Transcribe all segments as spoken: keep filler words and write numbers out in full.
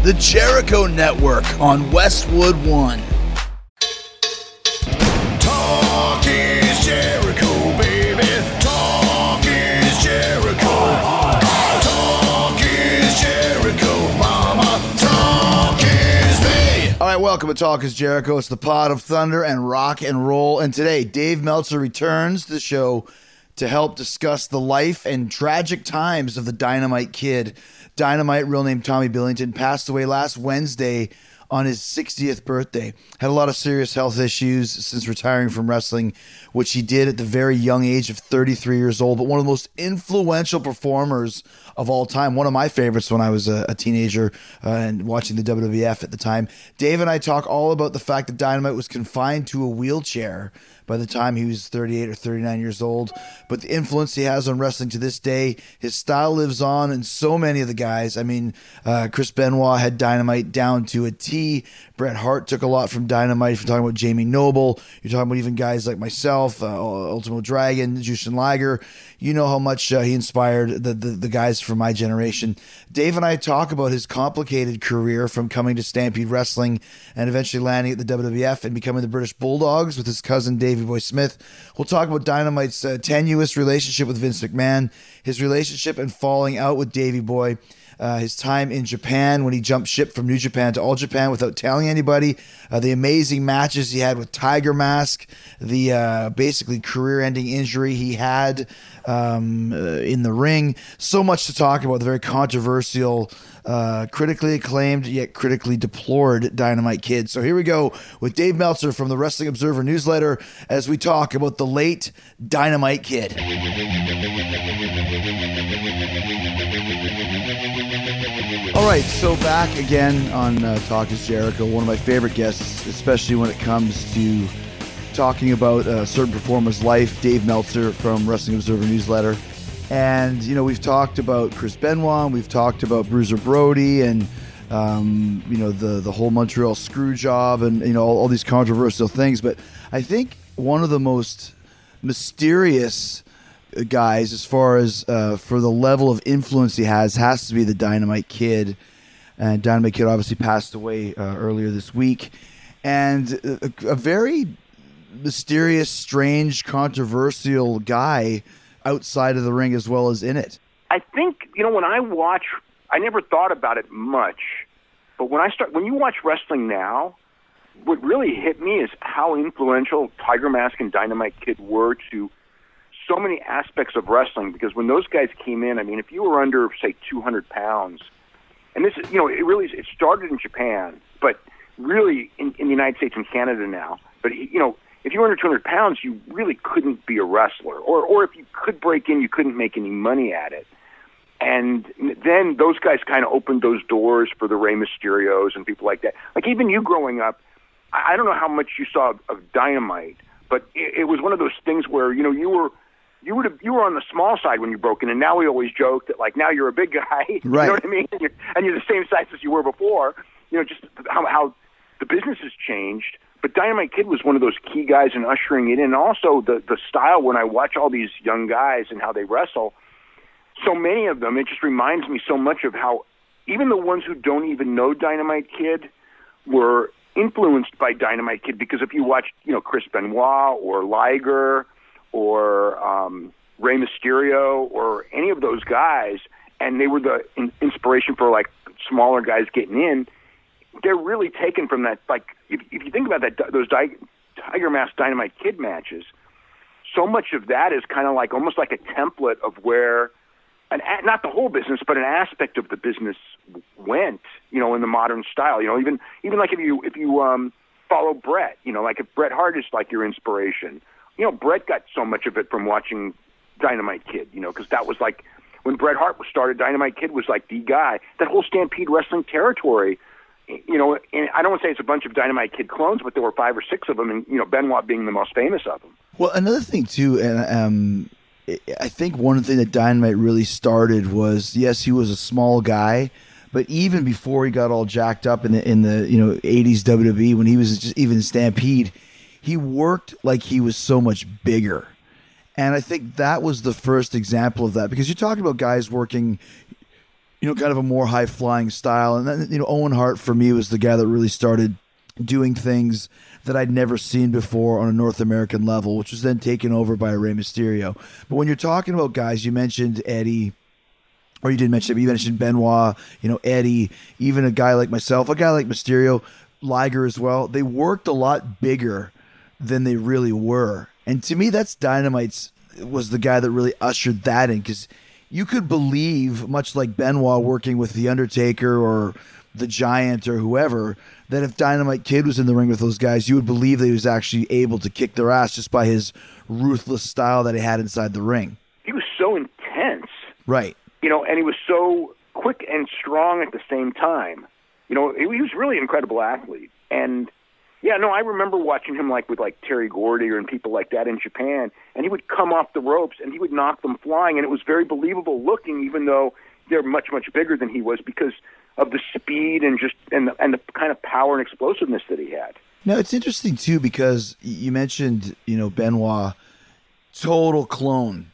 the Jericho Network on Westwood One. Talk is Jericho, baby. Talk is Jericho. Talk is Jericho, mama. Talk is me. All right, welcome to Talk is Jericho. It's the pod of thunder and rock and roll. And today, Dave Meltzer returns to the show to help discuss the life and tragic times of the Dynamite Kid. Dynamite, real name Tommy Billington, passed away last Wednesday on his sixtieth birthday. Had a lot of serious health issues since retiring from wrestling, which he did at the very young age of thirty-three years old, but one of the most influential performers of all time. One of my favorites when I was a, a teenager uh, and watching the W W F at the time. Dave and I talk all about the fact that Dynamite was confined to a wheelchair by the time he was thirty-eight or thirty-nine years old, but the influence he has on wrestling to this day, his style lives on in so many of the guys. I mean, uh, Chris Benoit had Dynamite down to a T. Bret Hart took a lot from Dynamite. If you're talking about Jamie Noble, you're talking about even guys like myself, uh, Ultimo Dragon, Jushin Liger. You know how much uh, he inspired the, the the guys from my generation. Dave and I talk about his complicated career from coming to Stampede Wrestling and eventually landing at the W W F and becoming the British Bulldogs with his cousin Davey Boy Smith. We'll talk about Dynamite's uh, tenuous relationship with Vince McMahon, his relationship and falling out with Davey Boy, Uh, his time in Japan when he jumped ship from New Japan to All Japan without telling anybody, uh, the amazing matches he had with Tiger Mask, the uh, basically career-ending injury he had um, uh, in the ring. So much to talk about, the very controversial, uh, critically acclaimed yet critically deplored Dynamite Kid. So here we go with Dave Meltzer from the Wrestling Observer newsletter as we talk about the late Dynamite Kid. All right, so back again on uh, Talk is Jericho, one of my favorite guests, especially when it comes to talking about a certain performer's life, Dave Meltzer from Wrestling Observer Newsletter. And, you know, we've talked about Chris Benoit, we've talked about Bruiser Brody and, um, you know, the, the whole Montreal screw job and, you know, all, all these controversial things. But I think one of the most mysterious guys as far as uh, for the level of influence he has has to be the Dynamite Kid. And Dynamite Kid obviously passed away uh, earlier this week. And a, a very mysterious, strange, controversial guy outside of the ring as well as in it. I think, you know, when I watch, I never thought about it much, but when I start, when you watch wrestling now, what really hit me is how influential Tiger Mask and Dynamite Kid were to so many aspects of wrestling, because when those guys came in, I mean, if you were under, say, two hundred pounds, and this is, you know, it really, it started in Japan, but really in, in the United States and Canada now, but, you know, if you were under two hundred pounds, you really couldn't be a wrestler, or, or if you could break in, you couldn't make any money at it. And then those guys kind of opened those doors for the Rey Mysterios and people like that. Like even you growing up, I don't know how much you saw of Dynamite, but it, it was one of those things where, you know, you were, You would have, you were on the small side when you broke in, and now we always joke that, like, now you're a big guy, right. You know what I mean? And you're, and you're the same size as you were before. You know, just how, how the business has changed. But Dynamite Kid was one of those key guys in ushering it in. And also the, the style, when I watch all these young guys and how they wrestle, so many of them, it just reminds me so much of how even the ones who don't even know Dynamite Kid were influenced by Dynamite Kid, because if you watch, you know, Chris Benoit or Liger or um, Rey Mysterio or any of those guys, and they were the in- inspiration for, like, smaller guys getting in, they're really taken from that. Like, if, if you think about that, those Di- Tiger Mask Dynamite Kid matches, so much of that is kind of like almost like a template of where, an, not the whole business, but an aspect of the business went, you know, in the modern style. You know, even even like if you if you um, follow Bret, you know, like if Bret Hart is like your inspiration, you know, Bret got so much of it from watching Dynamite Kid, you know, because that was like when Bret Hart was started, Dynamite Kid was like the guy. That whole Stampede Wrestling territory, you know, and I don't want to say it's a bunch of Dynamite Kid clones, but there were five or six of them, and, you know, Benoit being the most famous of them. Well, another thing, too, and um, I think one thing that Dynamite really started was, yes, he was a small guy, but even before he got all jacked up in the, in the you know, eighties W W E, when he was just even in Stampede, he worked like he was so much bigger. And I think that was the first example of that, because you're talking about guys working you know, kind of a more high flying style. And then, you know, Owen Hart for me was the guy that really started doing things that I'd never seen before on a North American level, which was then taken over by Rey Mysterio. But when you're talking about guys, you mentioned Eddie, or you didn't mention it, but you mentioned Benoit, you know, Eddie, even a guy like myself, a guy like Mysterio, Liger as well. They worked a lot bigger than they really were. And to me, that's Dynamite's was the guy that really ushered that in, because you could believe, much like Benoit working with The Undertaker or The Giant or whoever, that if Dynamite Kid was in the ring with those guys, you would believe that he was actually able to kick their ass just by his ruthless style that he had inside the ring. He was so intense. Right. You know, and he was so quick and strong at the same time. You know, he was really an incredible athlete. And, yeah, no, I remember watching him like with like Terry Gordy or and people like that in Japan, and he would come off the ropes and he would knock them flying, and it was very believable looking, even though they're much, much bigger than he was, because of the speed and just and the, and the kind of power and explosiveness that he had. Now, it's interesting, too, because you mentioned, you know, Benoit, total clone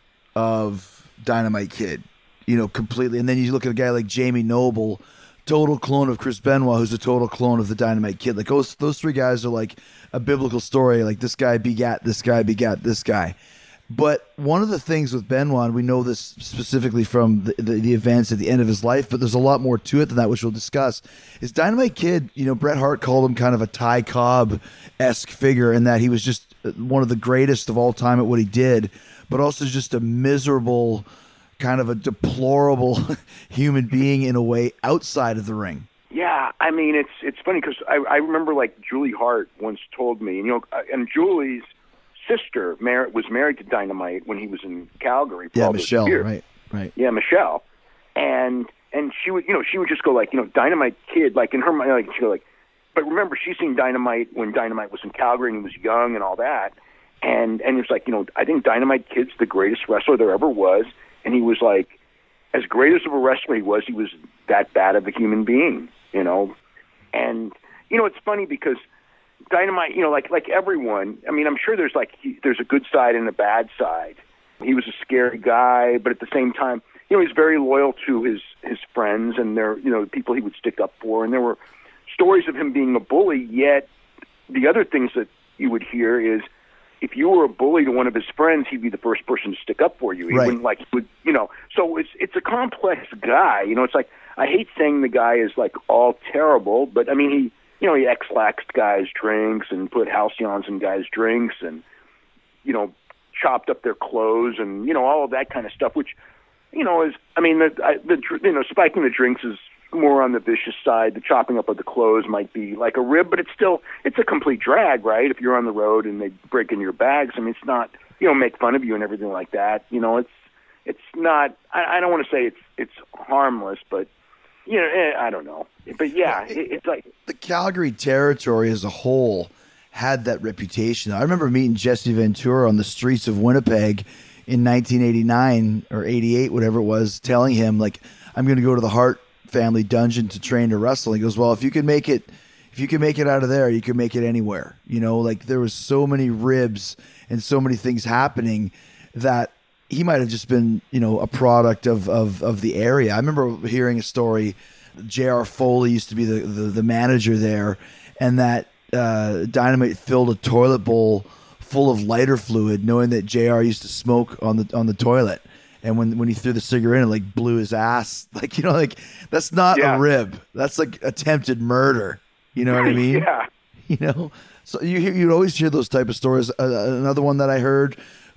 of Dynamite Kid, you know, completely. And then you look at a guy like Jamie Noble, total clone of Chris Benoit, who's a total clone of the Dynamite Kid. Like, those, those three guys are like a biblical story. Like, this guy begat this guy, begat this guy. But one of the things with Benoit, and we know this specifically from the, the, the events at the end of his life, but there's a lot more to it than that, which we'll discuss, is Dynamite Kid, you know, Bret Hart called him kind of a Ty Cobb-esque figure, in that he was just one of the greatest of all time at what he did, but also just a miserable, kind of a deplorable human being in a way outside of the ring. Yeah, I mean, it's it's funny because I, I remember, like, Julie Hart once told me, you know, and Julie's sister Mar- was married to Dynamite when he was in Calgary. Yeah, Michelle, right, right. Yeah, Michelle, and and she would, you know, she would just go like, you know, Dynamite Kid, like in her mind, like she go like, but remember, she's seen Dynamite when Dynamite was in Calgary and he was young and all that, and and it's like, you know, I think Dynamite Kid's the greatest wrestler there ever was, and he was like, as great as of a wrestler he was, he was that bad of a human being, you know, and you know, it's funny because Dynamite, you know, like like everyone, I mean, I'm sure there's like he, there's a good side and a bad side. He was a scary guy, but at the same time, you know, he's very loyal to his his friends and their, you know, people he would stick up for. And there were stories of him being a bully. Yet the other things that you would hear is, if you were a bully to one of his friends, he'd be the first person to stick up for you. He right. wouldn't like, he would, you know. So it's it's a complex guy. You know, it's like, I hate saying the guy is like all terrible, but I mean he. You know, he ex-laxed guys' drinks and put halcyons in guys' drinks and, you know, chopped up their clothes and, you know, all of that kind of stuff, which, you know, is, I mean, the, I, the you know, spiking the drinks is more on the vicious side. The chopping up of the clothes might be like a rib, but it's still, it's a complete drag, right? If you're on the road and they break into your bags, I mean, it's not, you know, make fun of you and everything like that. You know, it's, it's not, I, I don't want to say it's, it's harmless, but, you know, eh, I don't know. But yeah, it, it's like the Calgary territory as a whole had that reputation. I remember meeting Jesse Ventura on the streets of Winnipeg in nineteen eighty-nine or eighty-eight, whatever it was, telling him, like, I'm going to go to the Hart family dungeon to train to wrestle. He goes, well, if you can make it, if you can make it out of there, you can make it anywhere. You know, like, there was so many ribs and so many things happening that he might have just been, you know, a product of, of, of the area. I remember hearing a story. J R Foley used to be the, the, the manager there, and that uh, Dynamite filled a toilet bowl full of lighter fluid, knowing that J R used to smoke on the on the toilet. And when, when he threw the cigarette in, it like blew his ass. Like, you know, like, that's not yeah. a rib. That's like attempted murder. You know what I mean? Yeah. You know, so you hear, you'd always hear those type of stories. Uh, another one that I heard,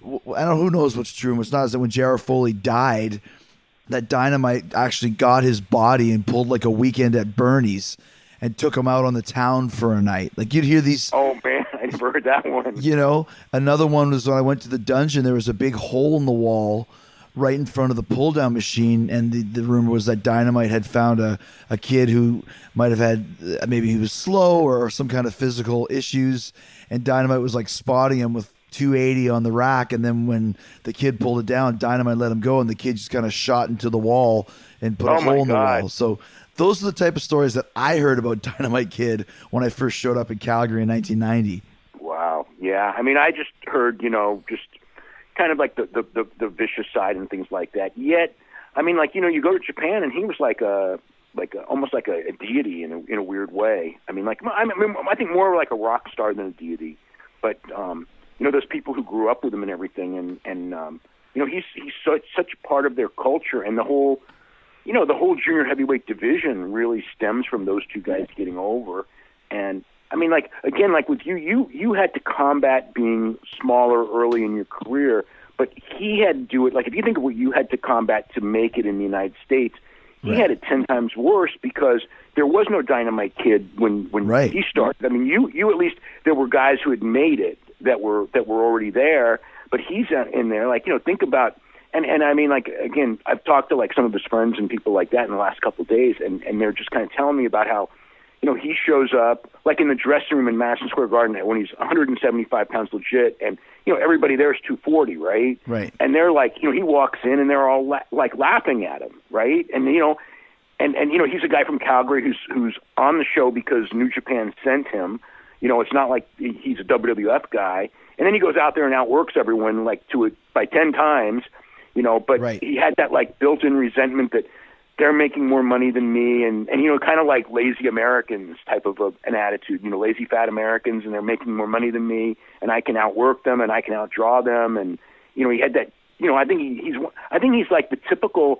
I don't know, who knows what's true and what's not, is that when J R Foley died, that Dynamite actually got his body and pulled like a weekend at Bernie's and took him out on the town for a night. Like, you'd hear these. Oh man, I never heard that one. You know, another one was when I went to the dungeon, there was a big hole in the wall right in front of the pull down machine. And the, the rumor was that Dynamite had found a, a kid who might have had, maybe he was slow or some kind of physical issues. And Dynamite was like spotting him with two eighty on the rack, and then when the kid pulled it down, Dynamite let him go, and the kid just kind of shot into the wall and put oh a hole in the God. wall. So those are the type of stories that I heard about Dynamite Kid when I first showed up in Calgary in nineteen ninety. Wow. Yeah. I mean, I just heard, you know, just kind of like the, the, the, the vicious side and things like that. Yet, I mean, like, you know, you go to Japan and he was like a, like a, almost like a, a deity in a, in a weird way. I mean, like, I mean, I think more like a rock star than a deity. But, um, you know, those people who grew up with him and everything, and, and um, you know, he's he's such, such part of their culture, and the whole, you know, the whole junior heavyweight division really stems from those two guys getting over. And, I mean, like, again, like with you, you, you had to combat being smaller early in your career, but he had to do it, like, if you think of what you had to combat to make it in the United States, he Right. had it ten times worse because there was no Dynamite Kid when, when Right. he started. I mean, you, you at least, there were guys who had made it that were that were already there, but he's in there. Like, you know, think about, and, and I mean, like, again, I've talked to, like, some of his friends and people like that in the last couple of days, and, and they're just kind of telling me about how, you know, he shows up, like, in the dressing room in Madison Square Garden when he's one hundred seventy-five pounds legit, and, you know, everybody there is two forty, right? Right. And they're like, you know, he walks in and they're all, la- like, laughing at him, right? And, you know, and, and you know, he's a guy from Calgary who's who's on the show because New Japan sent him. You know, it's not like he's a W W F guy. And then he goes out there and outworks everyone, like, to it by ten times, you know, but Right. he had that, like, built-in resentment that they're making more money than me, and, and you know, kind of like lazy Americans type of a, an attitude, you know, lazy fat Americans, and they're making more money than me, and I can outwork them, and I can outdraw them, and, you know, he had that, you know, I think he, he's, I think he's like the typical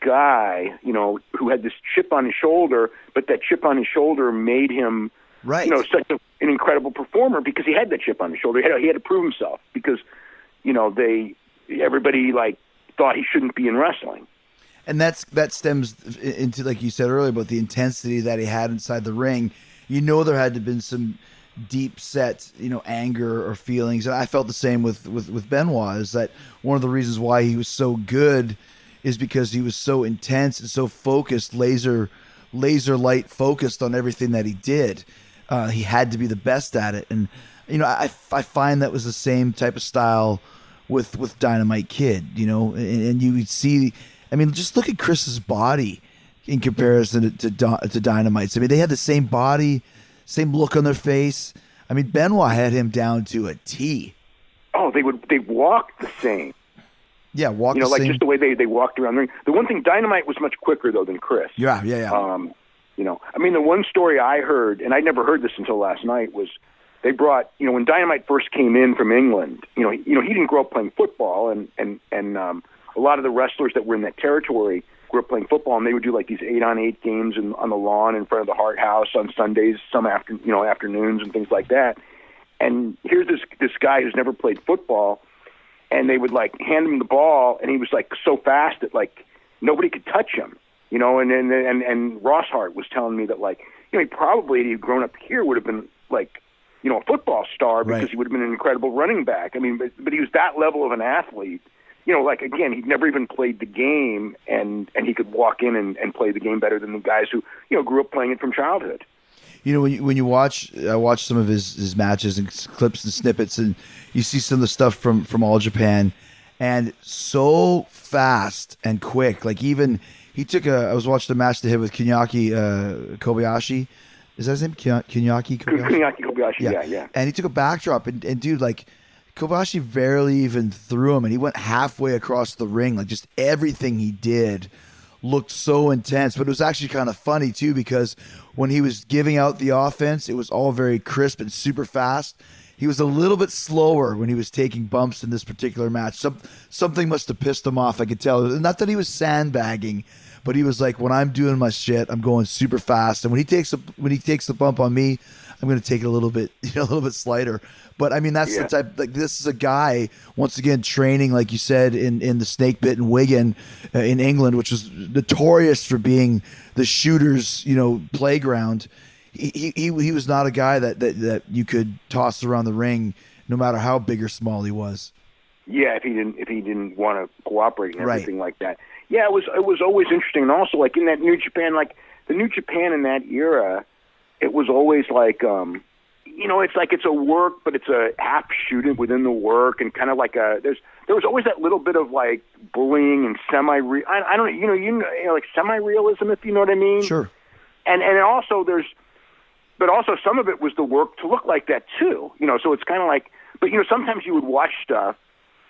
guy, you know, who had this chip on his shoulder, but that chip on his shoulder made him, Right. you know, such a, an incredible performer because he had that chip on his shoulder. He had, he had to prove himself because, you know, they, everybody, like, thought he shouldn't be in wrestling. And that's that stems into, like you said earlier, about the intensity that he had inside the ring. You know, there had to have been some deep set, you know, anger or feelings. And I felt the same with, with, with Benoit, is that one of the reasons why he was so good is because he was so intense and so focused, laser, laser light focused on everything that he did. Uh, he had to be the best at it. And, you know, I, I find that was the same type of style with, with Dynamite Kid, you know, and, and you would see, I mean, just look at Chris's body in comparison to, to, to Dynamite's. I mean, they had the same body, same look on their face. I mean, Benoit had him down to a T. Oh, they would, they walked the same. Yeah, walk You know, the like same. just the way they, they walked around the ring. The one thing, Dynamite was much quicker, though, than Chris. Yeah, yeah, yeah. Um, you know, I mean, the one story I heard, and I never heard this until last night, was they brought, you know, when Dynamite first came in from England, you know, he, you know, he didn't grow up playing football, and and and um, a lot of the wrestlers that were in that territory grew up playing football, and they would do like these eight on eight games in, on the lawn in front of the Hart House on Sundays, some after, you know, afternoons and things like that. And here's this this guy who's never played football, and they would like hand him the ball, and he was like so fast that like nobody could touch him. You know, and and and, and Ross Hart was telling me that, like, you know, he probably, if he'd grown up here, would have been like, you know, a football star because Right. he would have been an incredible running back. I mean, but but he was that level of an athlete. You know, like, again, he'd never even played the game, and and he could walk in and, and play the game better than the guys who, you know, grew up playing it from childhood. You know, when you, when you watch, I watch some of his, his matches and clips and snippets, and you see some of the stuff from, from All Japan, and so fast and quick. Like, even he took a, I was watching a match to hit with Kinyaki uh, Kobayashi. Is that his name? Kinya- Kinyaki Kobayashi? Kuniaki Kobayashi, yeah, yeah. And he took a backdrop, and, and dude, like, Kobayashi barely even threw him, and he went halfway across the ring. Like, just everything he did looked so intense. But it was actually kind of funny too, because when he was giving out the offense, it was all very crisp and super fast. He was a little bit slower when he was taking bumps in this particular match. Some, something must have pissed him off, I could tell. Not that he was sandbagging, but he was like, when I'm doing my shit, I'm going super fast. And when he takes a, when he takes the bump on me, I'm going to take it a little bit, you know, a little bit slighter. But I mean, that's Yeah. the type, like, this is a guy, once again, training, like you said, in, in the snake bit in Wigan uh, in England, which was notorious for being the shooter's, you know, playground. He, he, he was not a guy that, that, that you could toss around the ring, no matter how big or small he was. Yeah, if he didn't if he didn't want to cooperate and Right. everything like that. Yeah, it was it was always interesting. And also, like, in that New Japan, like the New Japan in that era, it was always like, um, you know, it's like it's a work, but it's a half shooting within the work, and kind of like a there's there was always that little bit of like bullying and semi real. I, I don't you know you know you know, like semi realism, if you know what I mean. Sure. And and also there's, but also some of it was the work to look like that too. You know, so it's kind of like, but you know, sometimes you would watch stuff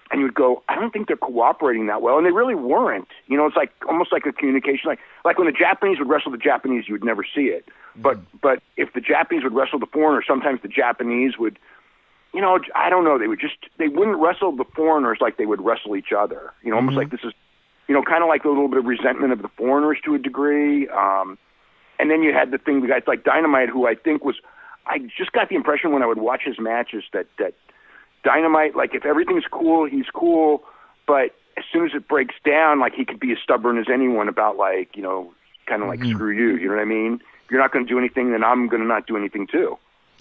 and you'd go, I don't think they're cooperating that well, and they really weren't. You know, it's like almost like a communication, like like when the Japanese would wrestle the Japanese, you would never see it. Mm-hmm. But but if the Japanese would wrestle the foreigners, sometimes the Japanese would, you know, I don't know, they would just they wouldn't wrestle the foreigners like they would wrestle each other. You know, almost mm-hmm. like this is, you know, kind of like a little bit of resentment of the foreigners to a degree. Um, and then you had the thing, the guys like Dynamite, who I think was, I just got the impression when I would watch his matches that that Dynamite, like if everything's cool, he's cool, but as soon as it breaks down, like he could be as stubborn as anyone about like, you know, kind of like mm-hmm. screw you, you know what I mean? If you're not going to do anything, then I'm going to not do anything too.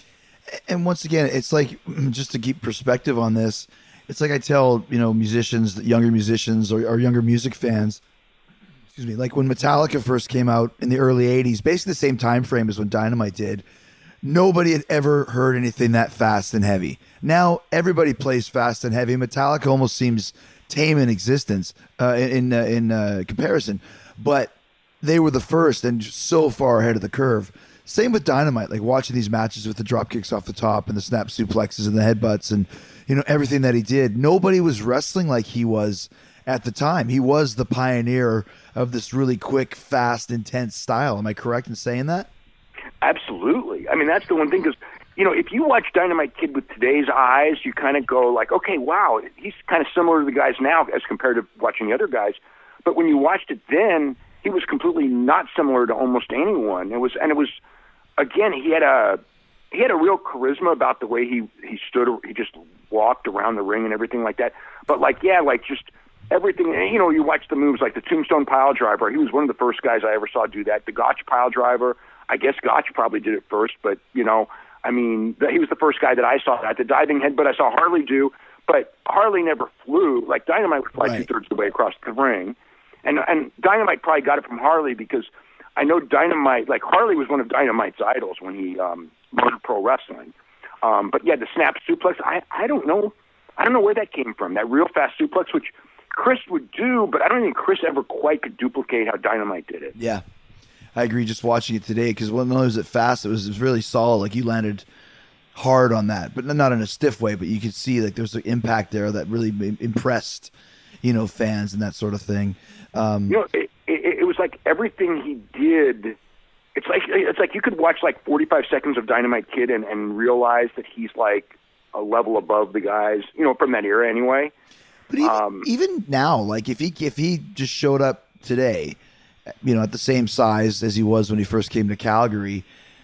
And once again, it's like, just to keep perspective on this, it's like I tell, you know, musicians, younger musicians or, or younger music fans, excuse me, like when Metallica first came out in the early eighties, basically the same time frame as when Dynamite did, nobody had ever heard anything that fast and heavy. Now everybody plays fast and heavy. Metallica almost seems tame in existence uh, in uh, in uh, comparison, but they were the first and so far ahead of the curve. Same with Dynamite, like watching these matches with the drop kicks off the top and the snap suplexes and the headbutts and, you know, everything that he did. Nobody was wrestling like he was at the time. He was the pioneer of this really quick, fast, intense style. Am I correct in saying that? Absolutely. I mean, that's the one thing, because, you know, if you watch Dynamite Kid with today's eyes, you kind of go like, okay, wow, he's kind of similar to the guys now as compared to watching the other guys. But when you watched it then, he was completely not similar to almost anyone. It was, and it was, again, he had a he had a real charisma about the way he he stood. He just walked around the ring and everything like that. But like, yeah, like just everything. You know, you watch the moves like the Tombstone Pile Driver. He was one of the first guys I ever saw do that. The Gotch Pile Driver. I guess Gotch probably did it first, but you know, I mean, he was the first guy that I saw that. The diving headbutt I saw Harley do, but Harley never flew. Like Dynamite would fly right. two thirds of the way across the ring, and and Dynamite probably got it from Harley because I know Dynamite, like Harley was one of Dynamite's idols when he um, learned pro wrestling. Um, but yeah, the snap suplex, I, I don't know, I don't know where that came from. That real fast suplex, which Chris would do, but I don't think Chris ever quite could duplicate how Dynamite did it. Yeah, I agree. Just watching it today, because when it was it fast, it was, it was really solid. Like you landed hard on that, but not in a stiff way. But you could see like there's an impact there that really impressed, you know, fans and that sort of thing. Um, you know. It, It, it was like everything he did. It's like it's like you could watch like forty-five seconds of Dynamite Kid and, and realize that he's like a level above the guys, you know, from that era anyway. But even, um, even now, like if he if he just showed up today, you know, at the same size as he was when he first came to Calgary,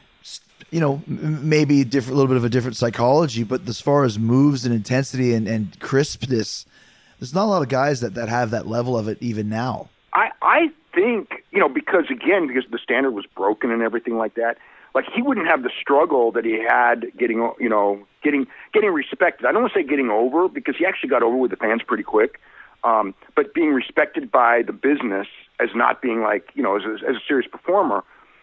you know, maybe a different, little bit of a different psychology. But as far as moves and intensity and, and crispness, there's not a lot of guys that, that have that level of it even now. I, I think, you know, because, again, because the standard was broken and everything like that, like, he wouldn't have the struggle that he had getting, you know, getting getting respected. I don't want to say getting over, because he actually got over with the fans pretty quick, um, but being respected by the business as not being, like, you know, as a, as a serious performer,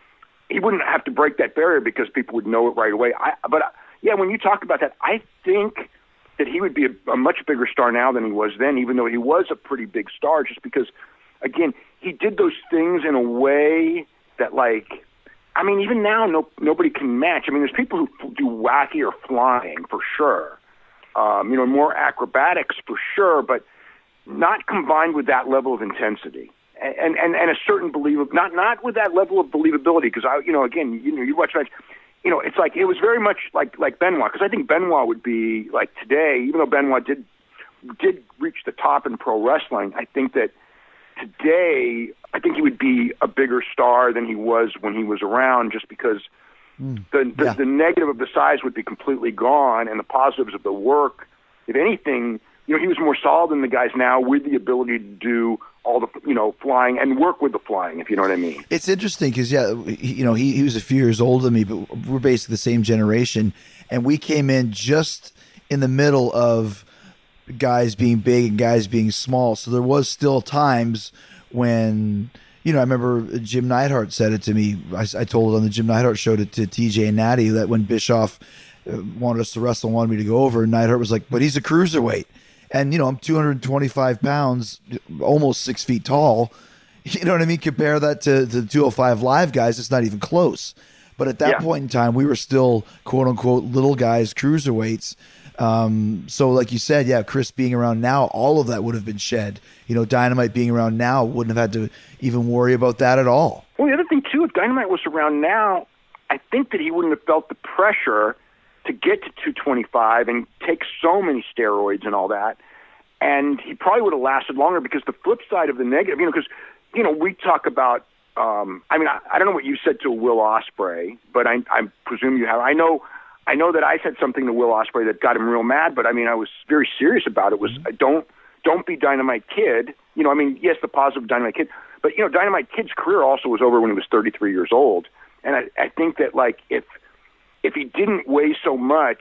he wouldn't have to break that barrier because people would know it right away. I, but, uh, yeah, when you talk about that, I think that he would be a, a much bigger star now than he was then, even though he was a pretty big star, just because – again, he did those things in a way that, like, I mean, even now, no nobody can match. I mean, there's people who do wackier flying for sure, um, you know, more acrobatics for sure, but not combined with that level of intensity and and, and a certain believable, not not with that level of believability. Because I, you know, again, you know, you watch match, you know, it's like it was very much like like Benoit. Because I think Benoit would be like today, even though Benoit did did reach the top in pro wrestling, I think that. Today, I think he would be a bigger star than he was when he was around, just because mm, the, the, yeah. the negative of the size would be completely gone, and the positives of the work, if anything, you know, he was more solid than the guys now with the ability to do all the, you know, flying and work with the flying, if you know what I mean. It's interesting because, yeah, he, you know, he, he was a few years older than me, but we're basically the same generation, and we came in just in the middle of guys being big and guys being small. So there was still times when, you know, I remember Jim Neidhart said it to me. I, I told it on the Jim Neidhart show to, to T J and Natty that when Bischoff uh, wanted us to wrestle and wanted me to go over, Neidhart was like, but he's a cruiserweight. And, you know, I'm two hundred twenty-five pounds, almost six feet tall. You know what I mean? Compare that to the two oh five Live guys. It's not even close. But at that Yeah. point in time, we were still quote unquote little guys, cruiserweights. Um, so like you said, yeah, Chris being around now, all of that would have been shed. You know, Dynamite being around now wouldn't have had to even worry about that at all. Well, the other thing, too, if Dynamite was around now, I think that he wouldn't have felt the pressure to get to two twenty-five and take so many steroids and all that. And he probably would have lasted longer, because the flip side of the negative, you know, because, you know, we talk about, um, I mean, I, I don't know what you said to Will Ospreay, but I, I presume you have. I know I know that I said something to Will Ospreay that got him real mad, but I mean, I was very serious about it. Was mm-hmm. don't don't be Dynamite Kid. You know, I mean, yes, the positive Dynamite Kid, but you know, Dynamite Kid's career also was over when he was thirty-three years old, and I, I think that like if if he didn't weigh so much,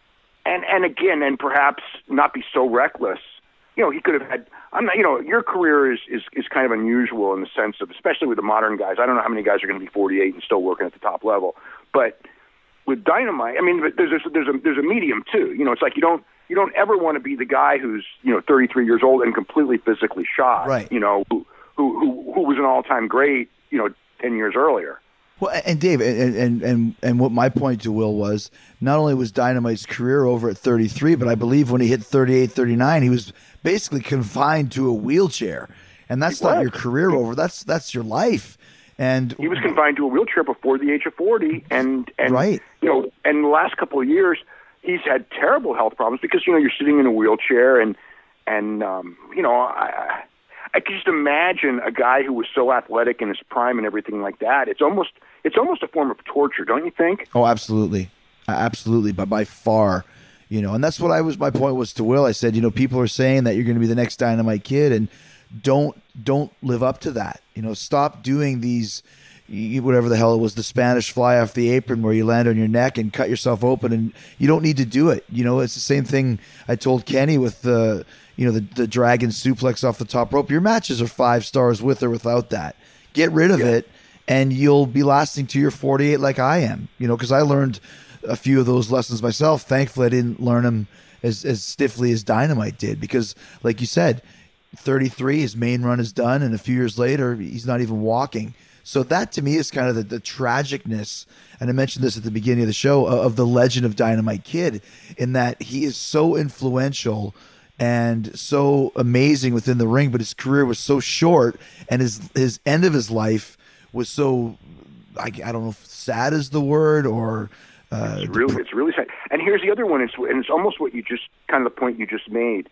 and and again, and perhaps not be so reckless, you know, he could have had. I'm not, you know, your career is, is is kind of unusual in the sense of, especially with the modern guys. I don't know how many guys are going to be forty-eight and still working at the top level, but with Dynamite, I mean, there's there's there's a there's a medium too. You know, it's like you don't you don't ever want to be the guy who's, you know, thirty-three years old and completely physically shot. Right. You know, who who who, who was an all-time great, you know, ten years earlier. Well, and Dave, and, and and and what my point to Will was, not only was Dynamite's career over at thirty-three, but I believe when he hit thirty-eight, thirty-nine, he was basically confined to a wheelchair, and that's He not was. your career over. That's that's your life. And He was confined to a wheelchair before the age of forty, and and Right. you know, and the last couple of years, he's had terrible health problems because, you know, you're sitting in a wheelchair, and and um, you know, I I can just imagine a guy who was so athletic in his prime and everything like that. It's almost it's almost a form of torture, don't you think? Oh, absolutely. Uh, Absolutely. But by far, you know, and that's what I was, my point was to Will. I said, you know, people are saying that you're going to be the next Dynamite Kid, and don't, don't live up to that. You know, stop doing these, y- whatever the hell it was, the Spanish fly off the apron where you land on your neck and cut yourself open, and you don't need to do it. You know, it's the same thing I told Kenny with the, you know, the, the dragon suplex off the top rope. Your matches are five stars with or without that. Get rid of Yeah. it, and you'll be lasting to your forty-eight like I am, you know, because I learned a few of those lessons myself. Thankfully, I didn't learn them as, as stiffly as Dynamite did, because, like you said, thirty-three, his main run is done, and a few years later, he's not even walking. So that, to me, is kind of the, the tragicness, and I mentioned this at the beginning of the show, of, of the legend of Dynamite Kid, in that he is so influential and so amazing within the ring, but his career was so short, and his his end of his life was so, I, I don't know if sad is the word, or uh, It's really it's really sad. And here's the other one, it's, and it's almost what you just kind of the point you just made.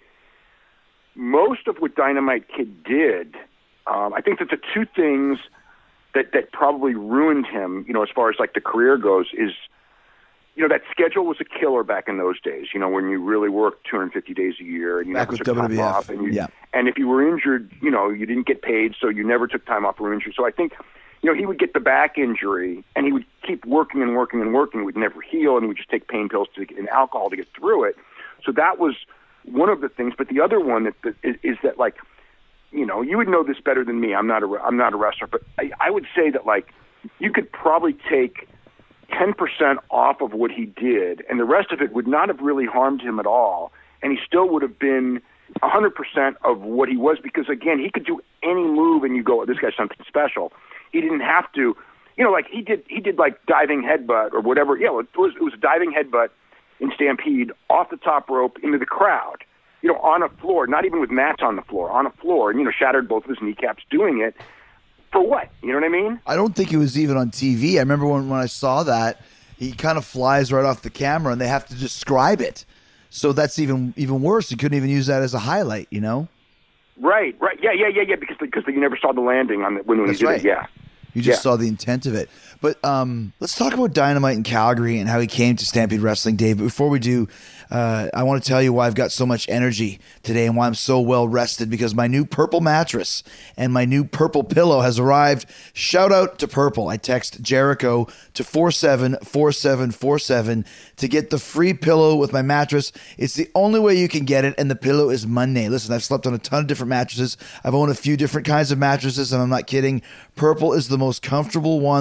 Most of what Dynamite Kid did, um, I think that the two things that that probably ruined him, you know, as far as like the career goes, is, you know, that schedule was a killer back in those days. You know, when you really worked two hundred fifty days a year and you Back never with took W W F, time off, and you, yeah. and if you were injured, you know, you didn't get paid, so you never took time off for injury. So I think, you know, he would get the back injury, and he would keep working and working and working. It would never heal, and he would just take pain pills to, and alcohol to get through it. So that was one of the things. But the other one that, that is, is that, like, you know, you would know this better than me. I'm not a, I'm not a wrestler, but I, I would say that, like, you could probably take ten percent off of what he did, and the rest of it would not have really harmed him at all, and he still would have been one hundred percent of what he was, because, again, he could do any move, and you go, oh, this guy's something special. He didn't have to, you know, like he did, he did like diving headbutt or whatever. Yeah, it was, it was a diving headbutt in Stampede off the top rope into the crowd, you know, on a floor, not even with mats on the floor, on a floor, and, you know, shattered both of his kneecaps doing it. For what? You know what I mean? I don't think it was even on T V. I remember when, when I saw that, he kind of flies right off the camera, and they have to describe it. So that's even even worse. You couldn't even use that as a highlight, you know? Right, right. Yeah, yeah, yeah, yeah, because because you never saw the landing on the, when, when That's he did right. it. Yeah. You just Yeah. saw the intent of it. But um, let's talk about Dynamite in Calgary and how he came to Stampede Wrestling, Dave. But before we do, uh, I want to tell you why I've got so much energy today and why I'm so well rested, because my new purple mattress and my new purple pillow has arrived. Shout out to Purple. I text Jericho to four seven four seven four seven to get the free pillow with my mattress. It's the only way you can get it, and the pillow is Monday. Listen, I've slept on a ton of different mattresses. I've owned a few different kinds of mattresses, and I'm not kidding. Purple is the most comfortable one that I've slept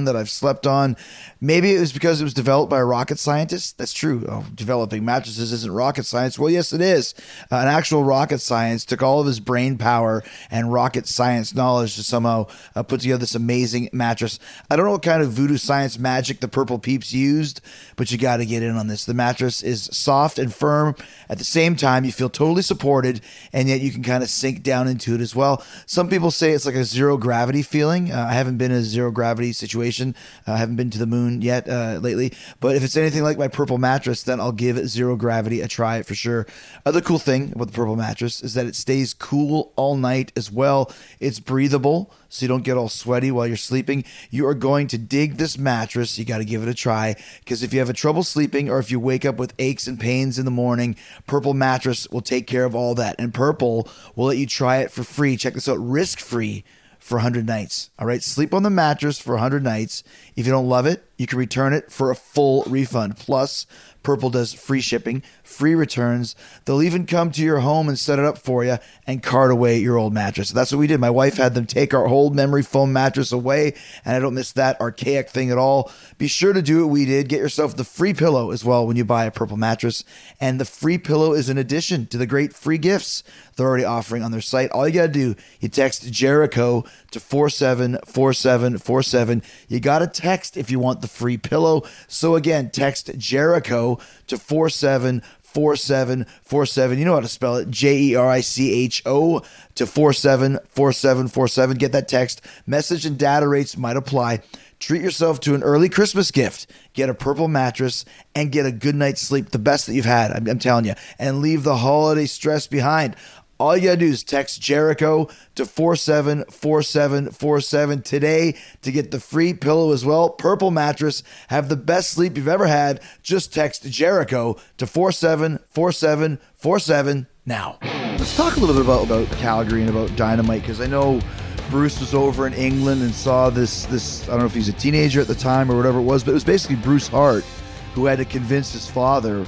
slept on. Maybe it was because it was developed by a rocket scientist. That's true. Oh, developing mattresses isn't rocket science. Well, yes, it is. Uh, an actual rocket science took all of his brain power and rocket science knowledge to somehow uh, put together this amazing mattress. I don't know what kind of voodoo science magic the Purple Peeps used, but you got to get in on this. The mattress is soft and firm. At the same time, you feel totally supported, and yet you can kind of sink down into it as well. Some people say it's like a zero gravity feeling. Uh, I haven't been in a zero gravity situation. Uh, I haven't been to the moon yet uh, lately, but if it's anything like my Purple mattress, then I'll give zero gravity a try for sure. Other cool thing about the Purple mattress is that it stays cool all night as well. It's breathable, so you don't get all sweaty while you're sleeping. You are going to dig this mattress. You got to give it a try, because if you have a trouble sleeping or if you wake up with aches and pains in the morning, Purple mattress will take care of all that, and Purple will let you try it for free. Check this out, risk-free for one hundred nights. All right, sleep on the mattress for one hundred nights. If you don't love it, you can return it for a full refund. Plus, Purple does free shipping, free returns. They'll even come to your home and set it up for you and cart away your old mattress. That's what we did. My wife had them take our old memory foam mattress away, and I don't miss that archaic thing at all. Be sure to do what we did. Get yourself the free pillow as well when you buy a Purple mattress. And the free pillow is an addition to the great free gifts they're already offering on their site. All you got to do, you text Jericho to four seven four seven four seven. You got to text if you want the free pillow. So again, text Jericho to four seven four seven four seven. You know how to spell it. J E R I C H O to four seven four seven four seven. Get that text. Message and data rates might apply. Treat yourself to an early Christmas gift. Get a Purple mattress and get a good night's sleep, the best that you've had, I'm, I'm telling you, and leave the holiday stress behind. All you got to do is text Jericho to four seven four seven four seven today to get the free pillow as well. Purple mattress. Have the best sleep you've ever had. Just text Jericho to four seven four seven four seven now. Let's talk a little bit about, about Calgary and about Dynamite, because I know Bruce was over in England and saw this, this, I don't know if he's a teenager at the time or whatever it was, but it was basically Bruce Hart who had to convince his father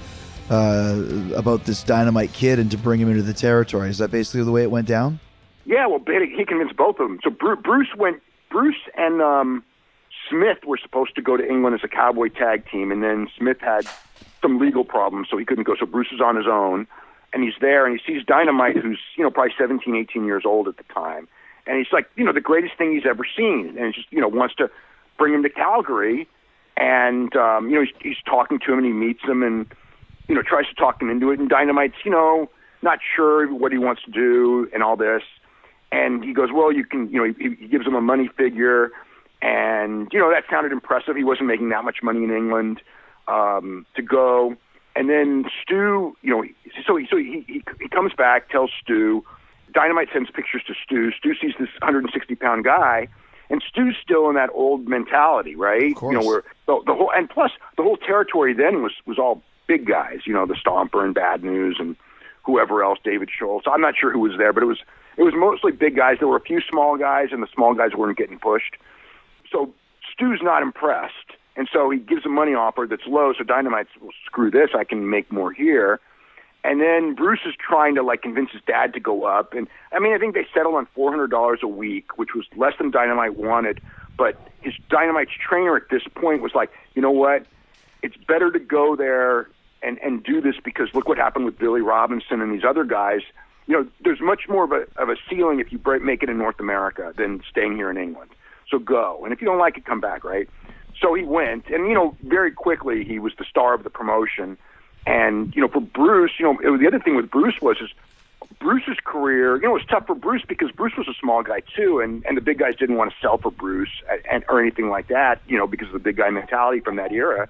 uh, about this Dynamite Kid and to bring him into the territory. Is that basically the way it went down? Yeah, well, he convinced both of them. So Bruce went, Bruce and um, Smith were supposed to go to England as a cowboy tag team, and then Smith had some legal problems, so he couldn't go. So Bruce is on his own, and he's there, and he sees Dynamite, who's, you know, probably seventeen, eighteen years old at the time. And he's like, you know, the greatest thing he's ever seen. And he just, you know, wants to bring him to Calgary. And, um, you know, he's, he's talking to him and he meets him and, you know, tries to talk him into it. And Dynamite's, you know, not sure what he wants to do and all this. And he goes, well, you can, you know, he, he gives him a money figure. And, you know, that sounded impressive. He wasn't making that much money in England um, to go. And then Stu, you know, so he, so he, he, he comes back, tells Stu. Dynamite sends pictures to Stu. Stu sees this one hundred sixty pound guy, and Stu's still in that old mentality, right? Of course. You know, where the, the whole, and plus the whole territory then was was all big guys. You know, the Stomper and Bad News and whoever else, David Schultz. I'm not sure who was there, but it was it was mostly big guys. There were a few small guys, and the small guys weren't getting pushed. So Stu's not impressed, and so he gives a money offer that's low. So Dynamite's, well, screw this, I can make more here. And then Bruce is trying to, like, convince his dad to go up. And, I mean, I think they settled on four hundred dollars a week, which was less than Dynamite wanted. But his Dynamite's trainer at this point was like, you know what? It's better to go there and, and do this, because look what happened with Billy Robinson and these other guys. You know, there's much more of a, of a ceiling if you break, make it in North America than staying here in England. So go. And if you don't like it, come back, right? So he went. And, you know, very quickly he was the star of the promotion. And, you know, for Bruce, you know, it, the other thing with Bruce was is Bruce's career, you know, it was tough for Bruce because Bruce was a small guy too, and, and the big guys didn't want to sell for Bruce and, or anything like that, you know, because of the big guy mentality from that era.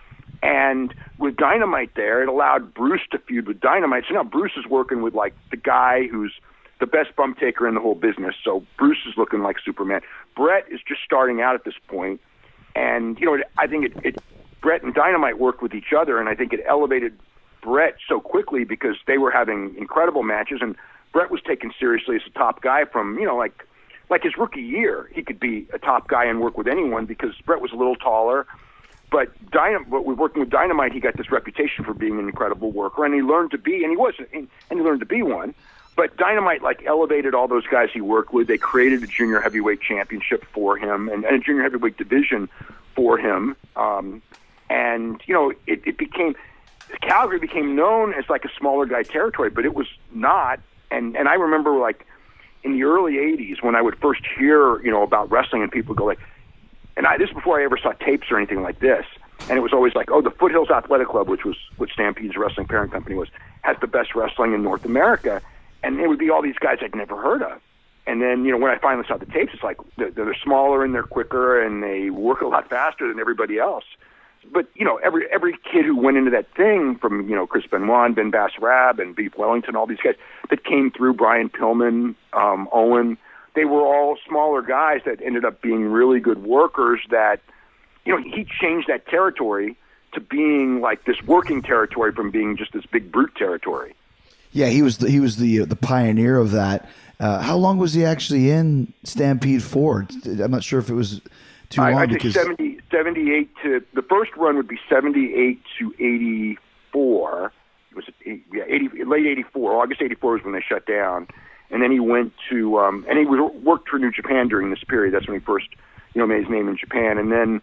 And with Dynamite there, it allowed Bruce to feud with Dynamite. So now Bruce is working with, like, the guy who's the best bump taker in the whole business. So Bruce is looking like Superman. Brett is just starting out at this point. And, you know, I think it, it Brett and Dynamite worked with each other, and I think it elevated Brett so quickly because they were having incredible matches, and Brett was taken seriously as a top guy from, you know, like like his rookie year. He could be a top guy and work with anyone because Brett was a little taller. But Dynam- but with working with Dynamite, he got this reputation for being an incredible worker, and he learned to be, and he was, and he learned to be one. But Dynamite, like, elevated all those guys he worked with. They created a junior heavyweight championship for him and, and a junior heavyweight division for him. Um, and, you know, it, it became, Calgary became known as like a smaller guy territory, but it was not. And, and I remember like in the early eighties when I would first hear, you know, about wrestling and people would go like, and I, this is before I ever saw tapes or anything like this. And it was always like, oh, the Foothills Athletic Club, which was what Stampede's wrestling parent company was, has the best wrestling in North America. And it would be all these guys I'd never heard of. And then, you know, when I finally saw the tapes, it's like they're, they're smaller and they're quicker and they work a lot faster than everybody else. But, you know, every every kid who went into that thing from, you know, Chris Benoit and Ben Bass-Rab and Beef Wellington, all these guys that came through, Brian Pillman, um, Owen, they were all smaller guys that ended up being really good workers that, you know, he changed that territory to being like this working territory from being just this big brute territory. Yeah, he was the, he was the the pioneer of that. Uh, how long was he actually in Stampede for? I'm not sure if it was too long. I, I because think seventy, seventy-eight to the first run would be seventy-eight to eighty-four. It was yeah, eighty, late eighty-four. August eighty-four was when they shut down, and then he went to um, and he was, worked for New Japan during this period. That's when he first, you know, made his name in Japan, and then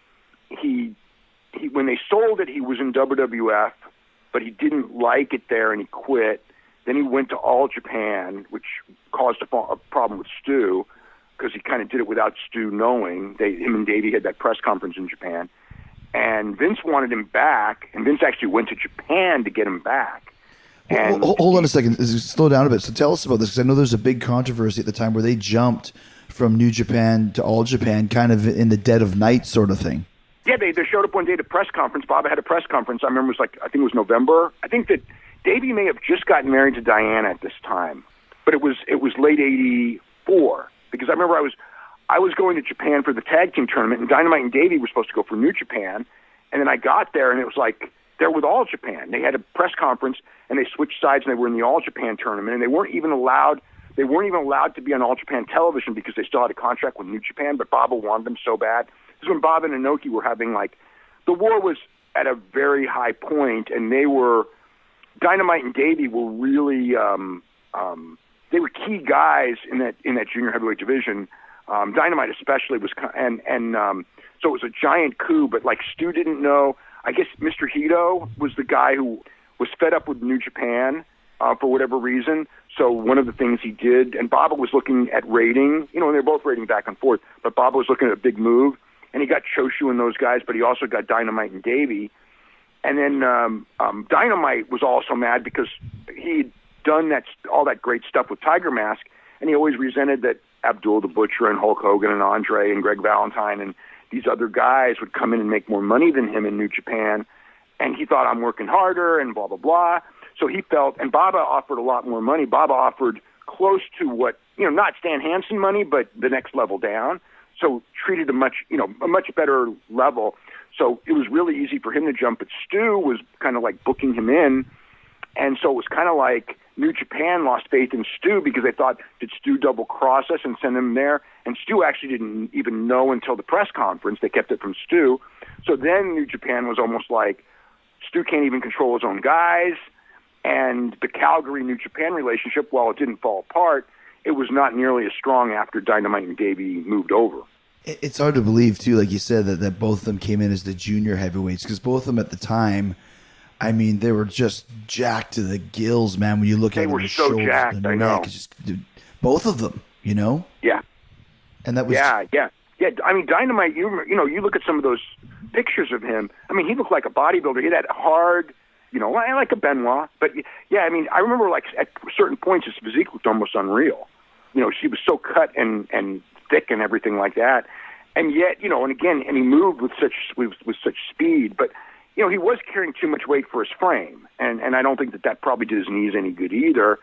he he when they sold it, he was in W W F, but he didn't like it there and he quit. Then he went to All Japan, which caused a, a problem with Stu because he kind of did it without Stu knowing. They, him and Davey had that press conference in Japan. And Vince wanted him back, and Vince actually went to Japan to get him back. And hold, hold on a second. Slow down a bit. So tell us about this, because I know there's a big controversy at the time where they jumped from New Japan to All Japan kind of in the dead of night sort of thing. Yeah, they, they showed up one day at a press conference. Bob had a press conference. I remember it was like, I think it was November. I think that Davey may have just gotten married to Diana at this time, but it was it was late eighty-four because I remember I was I was going to Japan for the tag team tournament, and Dynamite and Davey were supposed to go for New Japan, and then I got there and it was like they're with All Japan. They had a press conference and they switched sides and they were in the All Japan tournament, and they weren't even allowed they weren't even allowed to be on All Japan television because they still had a contract with New Japan, but Baba wanted them so bad. This is when Bob and Inoki were having like the war was at a very high point, and they were. Dynamite and Davey were really um, um, they were key guys in that in that junior heavyweight division. Um, Dynamite especially was, and and um, so it was a giant coup. But like Stu didn't know. I guess Mister Hito was the guy who was fed up with New Japan uh, for whatever reason. So one of the things he did, and Baba was looking at rating. You know, and they're both rating back and forth. But Baba was looking at a big move, and he got Choshu and those guys, but he also got Dynamite and Davey. And then um, um, Dynamite was also mad because he'd done that all that great stuff with Tiger Mask, and he always resented that Abdul the Butcher and Hulk Hogan and Andre and Greg Valentine and these other guys would come in and make more money than him in New Japan. And he thought, I'm working harder and blah, blah, blah. So he felt, and Baba offered a lot more money. Baba offered close to what, you know, not Stan Hansen money, but the next level down. So treated a much, you know, a much better level. So it was really easy for him to jump, but Stu was kind of like booking him in. And so it was kind of like New Japan lost faith in Stu because they thought, did Stu double cross us and send him there? And Stu actually didn't even know until the press conference. They kept it from Stu. So then New Japan was almost like Stu can't even control his own guys. And the Calgary-New Japan relationship, while it didn't fall apart, it was not nearly as strong after Dynamite and Davey moved over. It's hard to believe, too, like you said, that, that both of them came in as the junior heavyweights, because both of them at the time, I mean, they were just jacked to the gills, man, when you look they at them. They were the so shoulders, jacked, the I neck, know. it's just, dude, both of them, you know? Yeah. And that was... Yeah, yeah. Yeah, I mean, Dynamite, you, you know, you look at some of those pictures of him, I mean, he looked like a bodybuilder. He had that hard, you know, like a Benoit. But, yeah, I mean, I remember, like, at certain points, his physique looked almost unreal. You know, she was so cut and, and thick and everything like that. And yet, you know, and again, and he moved with such with, with such speed, but you know, he was carrying too much weight for his frame, and and I don't think that that probably did his knees any good either.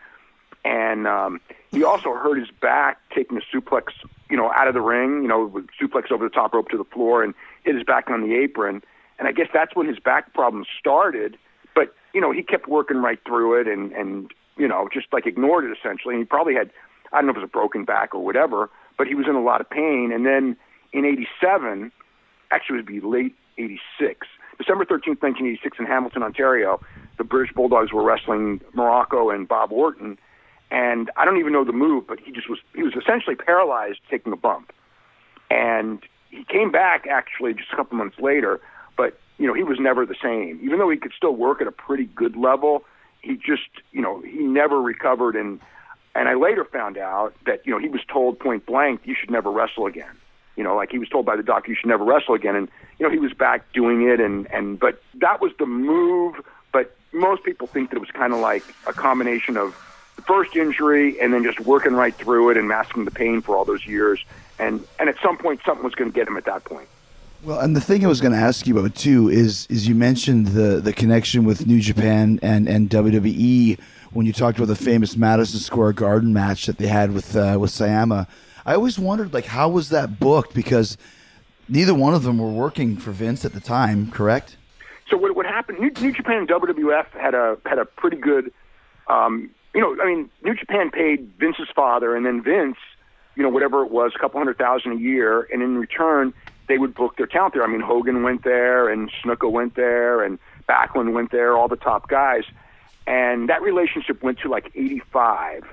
And um, he also hurt his back taking a suplex, you know, out of the ring, you know, with suplex over the top rope to the floor and hit his back on the apron. And I guess that's when his back problem started. But you know, he kept working right through it, and and you know, just like ignored it essentially. And he probably had, I don't know if it was a broken back or whatever, but he was in a lot of pain. And then in eighty-seven, actually it would be late eighty-six, December thirteenth, nineteen eighty-six in Hamilton, Ontario, the British Bulldogs were wrestling Morocco and Bob Orton, and I don't even know the move, but he just was, he was essentially paralyzed taking a bump. And he came back actually just a couple months later, but you know he was never the same. Even though he could still work at a pretty good level, he just you know he never recovered. And and I later found out that you know he was told point blank, you should never wrestle again. You know, like he was told by the doctor, you should never wrestle again. And you know he was back doing it, and and but that was the move. But most people think that it was kind of like a combination of the first injury and then just working right through it and masking the pain for all those years. And and at some point, something was going to get him at that point. Well, and the thing I was going to ask you about too is is you mentioned the the connection with New Japan and, and W W E when you talked about the famous Madison Square Garden match that they had with uh, with Sayama. I always wondered, like, how was that booked? Because neither one of them were working for Vince at the time, correct? So what what happened? New, New Japan and W W F had a had a pretty good, um, you know, I mean, New Japan paid Vince's father, and then Vince, you know, whatever it was, a couple hundred thousand a year, and in return, they would book their talent there. I mean, Hogan went there, and Snuka went there, and Backlund went there, all the top guys. And that relationship went to like eighty-five.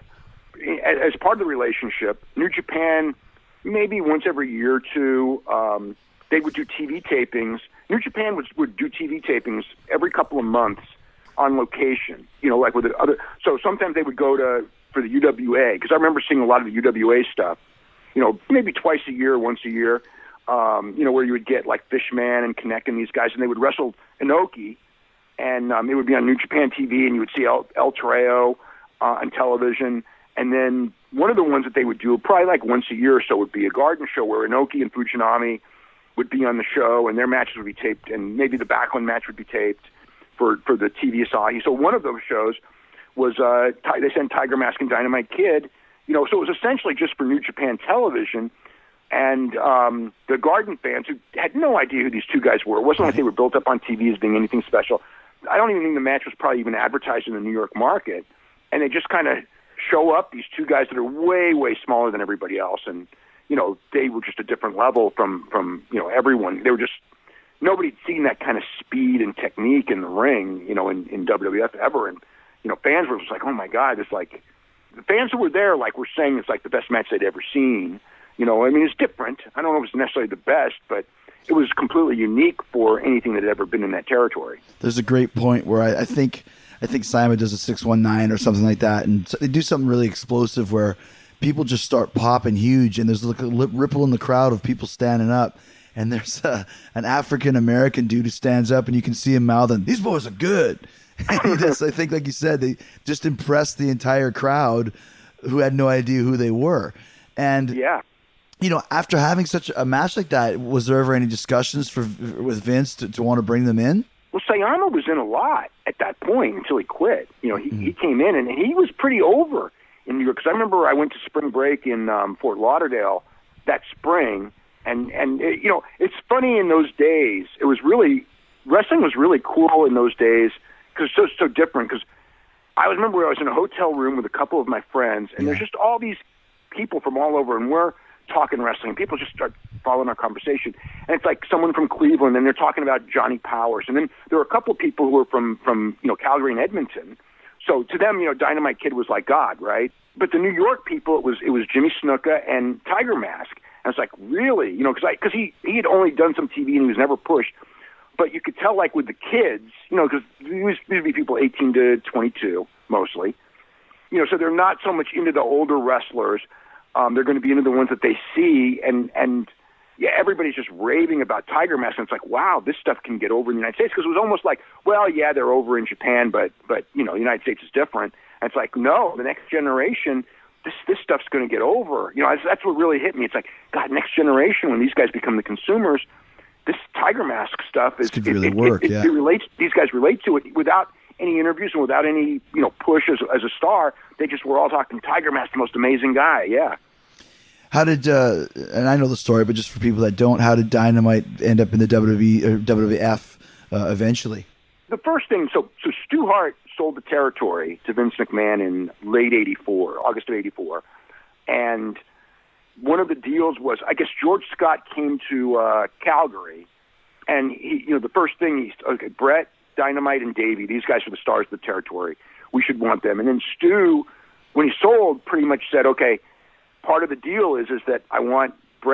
As part of the relationship, New Japan, maybe once every year or two, um, they would do T V tapings. New Japan would, would do T V tapings every couple of months on location, you know, like with the other. So sometimes they would go to, for the U W A, because I remember seeing a lot of the U W A stuff, you know, maybe twice a year, once a year. Um, you know, where you would get like Fishman and Kinect and these guys, and they would wrestle Inoki, and um, it would be on New Japan T V, and you would see El, El Toreo uh, on television. And then one of the ones that they would do, probably like once a year or so, would be a garden show where Inoki and Fujinami would be on the show, and their matches would be taped, and maybe the Backlund match would be taped for, for the T V Asahi. So one of those shows was, uh, they sent Tiger Mask and Dynamite Kid, you know, so it was essentially just for New Japan television. And um, the Garden fans who had no idea who these two guys were. It wasn't like they were built up on T V as being anything special. I don't even think the match was probably even advertised in the New York market. And they just kind of show up, these two guys that are way, way smaller than everybody else. And, you know, they were just a different level from, from you know, everyone. They were just, nobody had seen that kind of speed and technique in the ring, you know, in, in W W F ever. And, you know, fans were just like, oh, my God, it's like, the fans who were there, like, were saying it's like the best match they'd ever seen. You know, I mean, it's different. I don't know if it's necessarily the best, but it was completely unique for anything that had ever been in that territory. There's a great point where I, I think I think Simon does a six one nine or something like that, and they do something really explosive where people just start popping huge, and there's like a lip ripple in the crowd of people standing up, and there's a, an African-American dude who stands up, and you can see him mouthing, "These boys are good." And he just, I think, like you said, they just impressed the entire crowd who had no idea who they were. And yeah. You know, after having such a match like that, was there ever any discussions for with Vince to, to want to bring them in? Well, Sayama was in a lot at that point until he quit. You know, he, mm-hmm. he came in, and he was pretty over in New York. Because I remember I went to spring break in um, Fort Lauderdale that spring, and, and it, you know, it's funny in those days. It was really, wrestling was really cool in those days because it's so, so different. Because I remember I was in a hotel room with a couple of my friends, and yeah. there's just all these people from all over, and we're talking wrestling. People just start following our conversation. And it's like someone from Cleveland, and they're talking about Johnny Powers. And then there were a couple of people who were from, from you know, Calgary and Edmonton. So to them, you know, Dynamite Kid was like God, right? But the New York people, it was it was Jimmy Snuka and Tiger Mask. And it's like, really? You know, because because he, he had only done some T V and he was never pushed. But you could tell, like, with the kids, you know, because these would be people eighteen to twenty-two, mostly. You know, so they're not so much into the older wrestlers. Um, they're going to be into the ones that they see, and, and yeah, everybody's just raving about Tiger Mask, and it's like, wow, this stuff can get over in the United States, because it was almost like, well, yeah, they're over in Japan, but, but you know, the United States is different. And it's like, no, the next generation, this this stuff's going to get over. You know, that's, that's what really hit me. It's like, God, next generation, when these guys become the consumers, this Tiger Mask stuff is, could it, really it, work, it, yeah. it relates, these guys relate to it without any interviews and without any, you know, push as, as a star. They just were all talking Tiger Mask, the most amazing guy. Yeah. How did, uh, and I know the story, but just for people that don't, how did Dynamite end up in the W W E or W W F uh, eventually? The first thing, so so Stu Hart sold the territory to Vince McMahon in late eighty-four, August of eighty-four. And one of the deals was, I guess George Scott came to uh, Calgary, and he, you know, the first thing he's, okay, Brett, Dynamite, and Davey, these guys are the stars of the territory. We should want them. And then Stu, when he sold, pretty much said, okay, part of the deal is is that I want Brett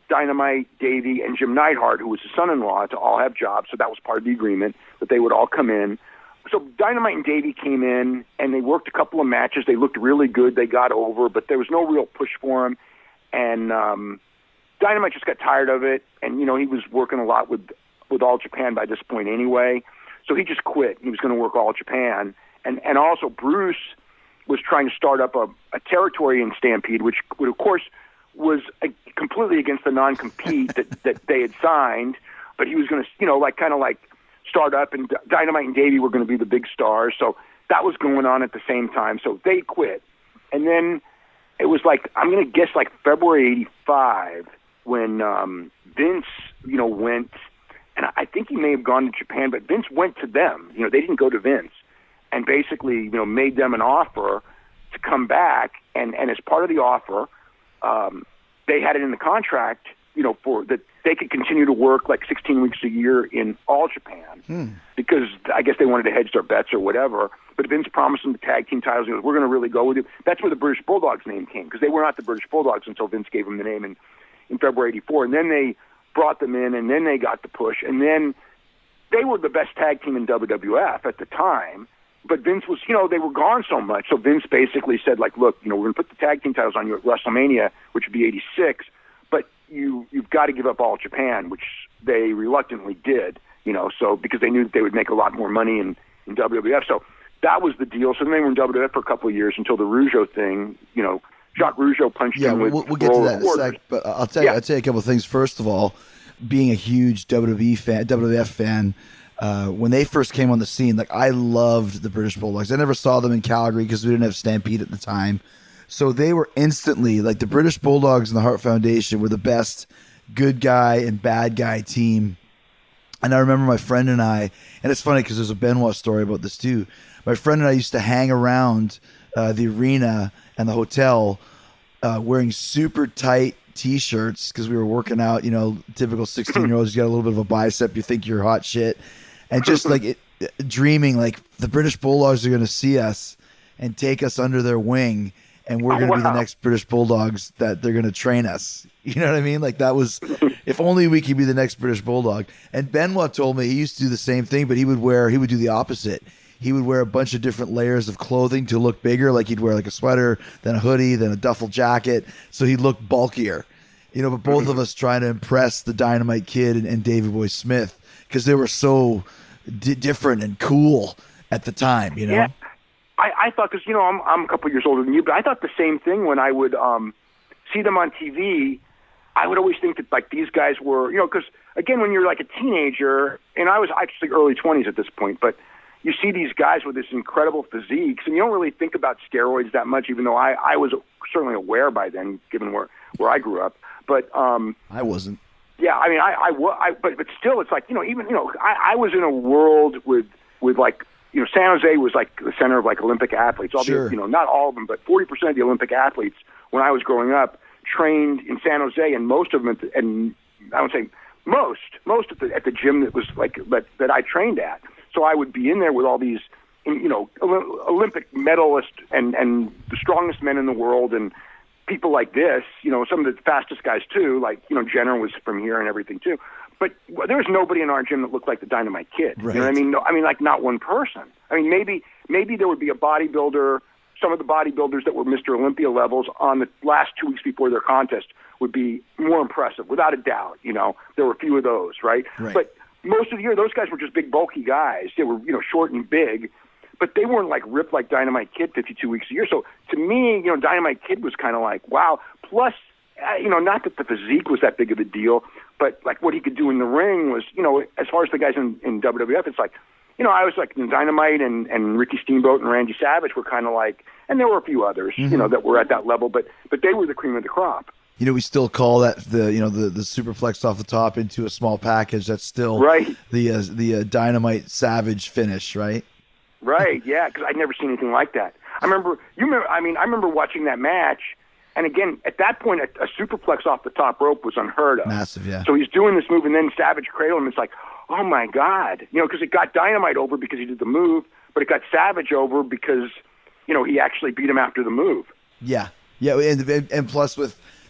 Dynamite, Davey, and Jim Neidhart, who was his son-in-law, to all have jobs. So that was part of the agreement, that they would all come in. So Dynamite and Davey came in, and they worked a couple of matches. They looked really good. They got over, but there was no real push for them. And um, Dynamite just got tired of it. And, you know, he was working a lot with, with All Japan by this point anyway. So he just quit. He was going to work All Japan. And, and also Bruce was trying to start up a, a territory in Stampede, which would, of course, was a, completely against the non-compete that, that they had signed. But he was going to, you know, like kind of like start up, and Dynamite and Davey were going to be the big stars. So that was going on at the same time. So they quit. And then it was like, I'm going to guess like February eighty-five when um, Vince, you know, went, and I think he may have gone to Japan, but Vince went to them. You know, they didn't go to Vince, and basically, you know, made them an offer to come back. And, and as part of the offer, um, they had it in the contract, you know, for that they could continue to work like sixteen weeks a year in All Japan hmm. because I guess they wanted to hedge their bets or whatever. But Vince promised them the tag team titles. He goes, we're going to really go with you. That's where the British Bulldogs name came, because they were not the British Bulldogs until Vince gave them the name in, in February eighty-four. And then they brought them in, and then they got the push. And then they were the best tag team in W W F at the time. But Vince was, you know, they were gone so much. So Vince basically said, like, look, you know, we're going to put the tag team titles on you at WrestleMania, which would be eighty-six, but you, you've got to give up All Japan, which they reluctantly did, you know, so because they knew that they would make a lot more money in, in W W F. So that was the deal. So then they were in W W F for a couple of years until the Rougeau thing, you know, Jacques Rougeau punched yeah, him with we'll, we'll get to that in a sec, but I'll tell you, yeah. I'll tell you a couple of things. First of all, being a huge W W E fan, W W F fan, Uh, when they first came on the scene, like I loved the British Bulldogs. I never saw them in Calgary because we didn't have Stampede at the time. So they were instantly, like the British Bulldogs and the Hart Foundation were the best good guy and bad guy team. And I remember my friend and I, and it's funny because there's a Benoit story about this too. My friend and I used to hang around uh, the arena and the hotel uh, wearing super tight T-shirts because we were working out, you know, typical sixteen-year-olds, you got a little bit of a bicep, you think you're hot shit. And just like it, dreaming like the British Bulldogs are going to see us and take us under their wing, and we're going to oh, wow. be the next British Bulldogs that they're going to train us. You know what I mean? Like that was, if only we could be the next British Bulldog. And Benoit told me he used to do the same thing, but he would wear, he would do the opposite. He would wear a bunch of different layers of clothing to look bigger. Like he'd wear like a sweater, then a hoodie, then a duffel jacket. So he'd look bulkier, you know, but both of us trying to impress the Dynamite Kid and, and Davey Boy Smith because they were so d- different and cool at the time, you know? Yeah. I, I thought, because, you know, I'm, I'm a couple years older than you, but I thought the same thing when I would um, see them on T V. I would always think that, like, these guys were, you know, because, again, when you're like a teenager, and I was actually early twenties at this point, but you see these guys with this incredible physiques, and you don't really think about steroids that much, even though I, I was certainly aware by then, given where, where I grew up. But um, I wasn't. Yeah, I mean, I, I, I but, but still, it's like, you know, even, you know, I, I was in a world with, with like, you know, San Jose was like the center of like Olympic athletes. All Sure. the, you know, not all of them, but forty percent of the Olympic athletes when I was growing up trained in San Jose, and most of them, at the, and I would say most, most at the at the gym that was like that that I trained at. So I would be in there with all these, you know, Olympic medalists and and the strongest men in the world, and people like this, you know, some of the fastest guys too, like, you know, Jenner was from here and everything too. But there was nobody in our gym that looked like the Dynamite Kid. Right. You know what I mean? No, I mean, like not one person. I mean, maybe maybe there would be a bodybuilder. Some of the bodybuilders that were Mister Olympia levels on the last two weeks before their contest would be more impressive, without a doubt. You know, there were a few of those, right? Right. But most of the year, those guys were just big, bulky guys. They were, you know, short and big, but they weren't like ripped like Dynamite Kid fifty-two weeks a year. So to me, you know, Dynamite Kid was kind of like, wow. Plus, uh, you know, not that the physique was that big of a deal, but like what he could do in the ring was, you know, as far as the guys in, in W W F, it's like, you know, I was like Dynamite and, and Ricky Steamboat and Randy Savage were kind of like, and there were a few others, mm-hmm. you know, that were at that level, but but they were the cream of the crop. You know, we still call that the, you know, the, the superplex off the top into a small package. That's still right. the uh, the uh, Dynamite Savage finish, right? Right, yeah, because I'd never seen anything like that. I remember, you remember, I mean, I remember watching that match, and again, at that point, a, a superplex off the top rope was unheard of. Massive, yeah. So he's doing this move, and then Savage cradled him. It's like, oh my God, you know, because it got Dynamite over because he did the move, but it got Savage over because, you know, he actually beat him after the move. Yeah, yeah, and and, and plus with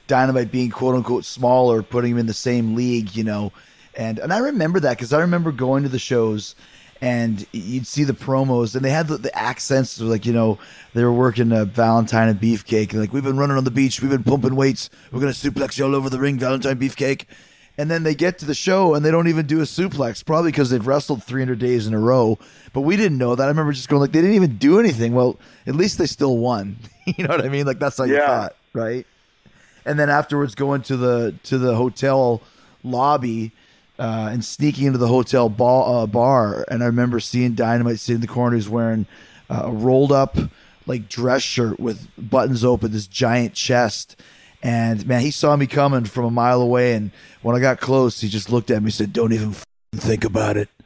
Dynamite being quote unquote smaller, putting him in the same league, you know. And and I remember that because I remember going to the shows and you'd see the promos and they had the, the accents like, you know, they were working a Valentine and Beefcake. And like, we've been running on the beach. We've been pumping weights. We're going to suplex you all over the ring, Valentine Beefcake. And then they get to the show and they don't even do a suplex, probably because they've wrestled three hundred days in a row. But we didn't know that. I remember just going like, they didn't even do anything. Well, at least they still won. You know what I mean? Like, that's how you Yeah. thought, right? And then afterwards going to the to the hotel lobby uh, and sneaking into the hotel ball, uh, bar. And I remember seeing Dynamite sitting in the corner. He's wearing uh, a rolled up like dress shirt with buttons open, this giant chest. And man, he saw me coming from a mile away. And when I got close, he just looked at me and said, "Don't even f***ing think about it."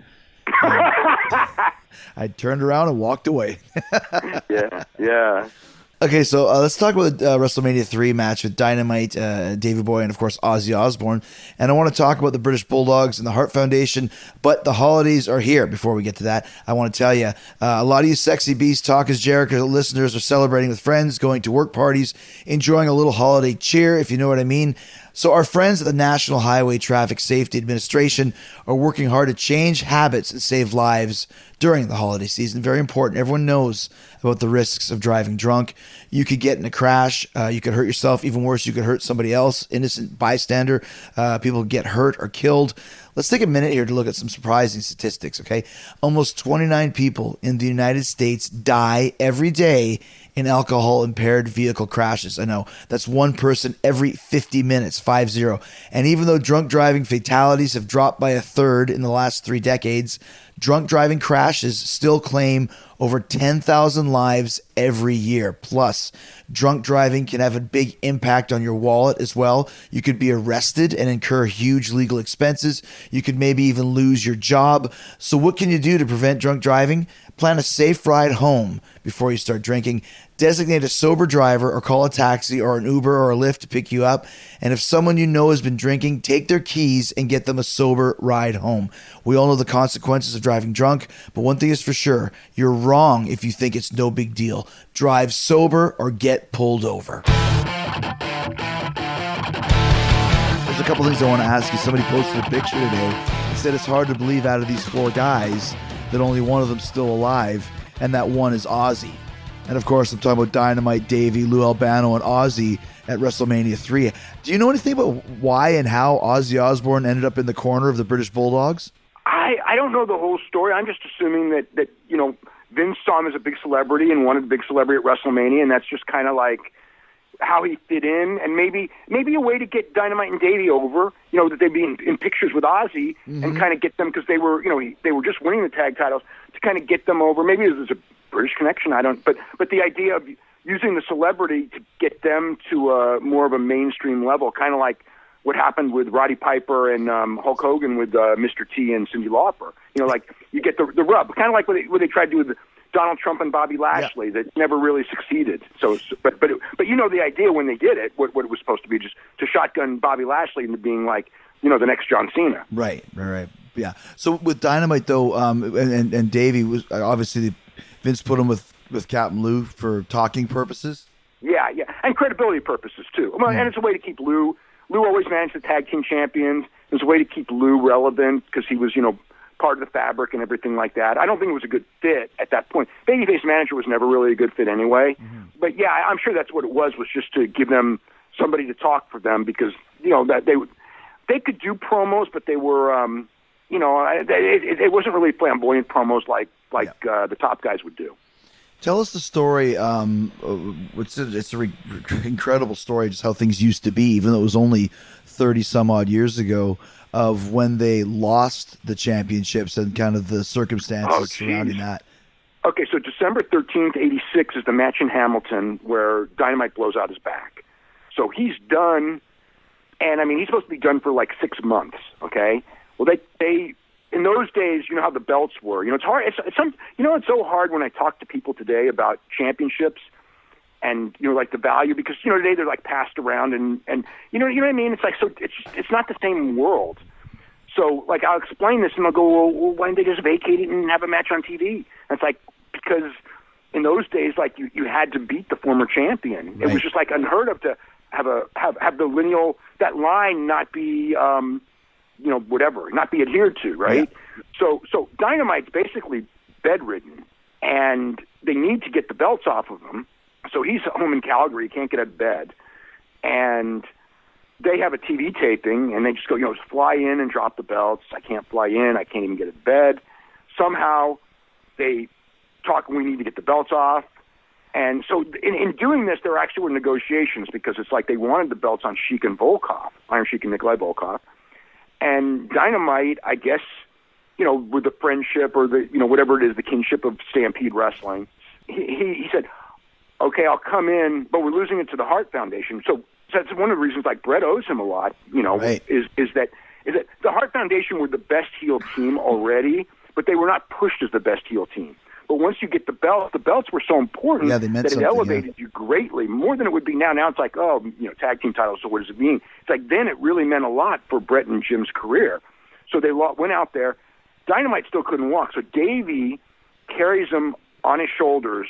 I turned around and walked away. Yeah, yeah. Okay, so uh, let's talk about the uh, WrestleMania three match with Dynamite, uh, Davey Boy, and of course Ozzy Osbourne. And I want to talk about the British Bulldogs and the Hart Foundation, but the holidays are here. Before we get to that, I want to tell you, uh, a lot of you Sexy Beast Talk is Jericho listeners are celebrating with friends, going to work parties, enjoying a little holiday cheer, if you know what I mean. So our friends at the National Highway Traffic Safety Administration are working hard to change habits and save lives during the holiday season. Very important. Everyone knows about the risks of driving drunk. You could get in a crash. Uh, you could hurt yourself. Even worse, you could hurt somebody else, innocent bystander. Uh, people get hurt or killed. Let's take a minute here to look at some surprising statistics, okay? Almost twenty-nine people in the United States die every day in alcohol-impaired vehicle crashes. I know, that's one person every fifty minutes, five zero. And even though drunk driving fatalities have dropped by a third in the last three decades, drunk driving crashes still claim over ten thousand lives every year. Plus, drunk driving can have a big impact on your wallet as well. You could be arrested and incur huge legal expenses. You could maybe even lose your job. So what can you do to prevent drunk driving? Plan a safe ride home before you start drinking. Designate a sober driver or call a taxi or an Uber or a Lyft to pick you up. And if someone you know has been drinking, take their keys and get them a sober ride home. We all know the consequences of driving drunk, but one thing is for sure, you're wrong if you think it's no big deal. Drive sober or get pulled over. There's a couple things I want to ask you. Somebody posted a picture today and said it's hard to believe out of these four guys that only one of them's still alive, and that one is Ozzy. And of course, I'm talking about Dynamite, Davey, Lou Albano, and Ozzy at WrestleMania three. Do you know anything about why and how Ozzy Osbourne ended up in the corner of the British Bulldogs? I, I don't know the whole story. I'm just assuming that, that, you know, Vince saw him as a big celebrity and wanted a big celebrity at WrestleMania, and that's just kind of like how he fit in, and maybe maybe a way to get Dynamite and Davey over, you know, that they'd be in, in pictures with Ozzy mm-hmm. and kind of get them, because they were, you know, they were just winning the tag titles, to kind of get them over. Maybe it was a British connection, I don't, but but the idea of using the celebrity to get them to a more of a mainstream level, kind of like what happened with Roddy Piper and um, Hulk Hogan with uh, Mister T and Cyndi Lauper. You know, like you get the the rub, kind of like what they, what they tried to do with Donald Trump and Bobby Lashley, yeah. that never really succeeded. So, but but but you know the idea when they did it, what what it was supposed to be, just to shotgun Bobby Lashley into being like, you know, the next John Cena. Right, right, right. Yeah. So with Dynamite though, um, and and, and Davey was obviously Vince put him with with Captain Lou for talking purposes. Yeah, yeah, and credibility purposes too. Well, mm. and it's a way to keep Lou. Lou always managed the tag team champions. It was a way to keep Lou relevant because he was, you know, part of the fabric and everything like that. I don't think it was a good fit at that point. Babyface manager was never really a good fit anyway. Mm-hmm. But yeah, I'm sure that's what it was, was just to give them somebody to talk for them, because, you know, that they they could do promos, but they were, um, you know, it, it, it wasn't really flamboyant promos like, like yeah. uh, the top guys would do. Tell us the story. Um, it's a, it's an re- incredible story, just how things used to be, even though it was only thirty some odd years ago, of when they lost the championships and kind of the circumstances oh, surrounding that. Okay, so December thirteenth, eighty-six is the match in Hamilton where Dynamite blows out his back. So he's done, and I mean, he's supposed to be done for like six months, okay? Well, they, they in those days, you know how the belts were. You know, it's hard. It's, it's some, you know, it's so hard when I talk to people today about championships and, you know, like the value, because, you know, today they're like passed around and, and you know, you know what I mean? It's like, so it's it's not the same world. So, like, I'll explain this and they'll go, well, well why didn't they just vacate it and have a match on T V? And it's like, because in those days, like, you, you had to beat the former champion. Right. It was just like unheard of to have a have have the lineal that line not be um, you know whatever not be adhered to, right? Yeah. So so Dynamite's basically bedridden, and they need to get the belts off of him. So he's home in Calgary, he can't get out of bed, and they have a T V taping, and they just go, you know, just fly in and drop the belts. I can't fly in, I can't even get out of bed. Somehow they talk, we need to get the belts off. And so in, in doing this, there actually were negotiations because it's like they wanted the belts on Sheik and Volkov, Iron Sheik and Nikolai Volkov. And Dynamite, I guess, you know, with the friendship or the, you know, whatever it is, the kinship of Stampede Wrestling, he, he, he said, okay, I'll come in, but we're losing it to the Hart Foundation. So, so that's one of the reasons, like, Brett owes him a lot, you know, right. is, is that is that the Hart Foundation were the best heel team already, but they were not pushed as the best heel team. But once you get the belts, the belts were so important yeah, they meant that it elevated yeah. you greatly, more than it would be now. Now it's like, oh, you know, tag team titles, so what does it mean? It's like then it really meant a lot for Brett and Jim's career. So they went out there. Dynamite still couldn't walk, so Davey carries him on his shoulders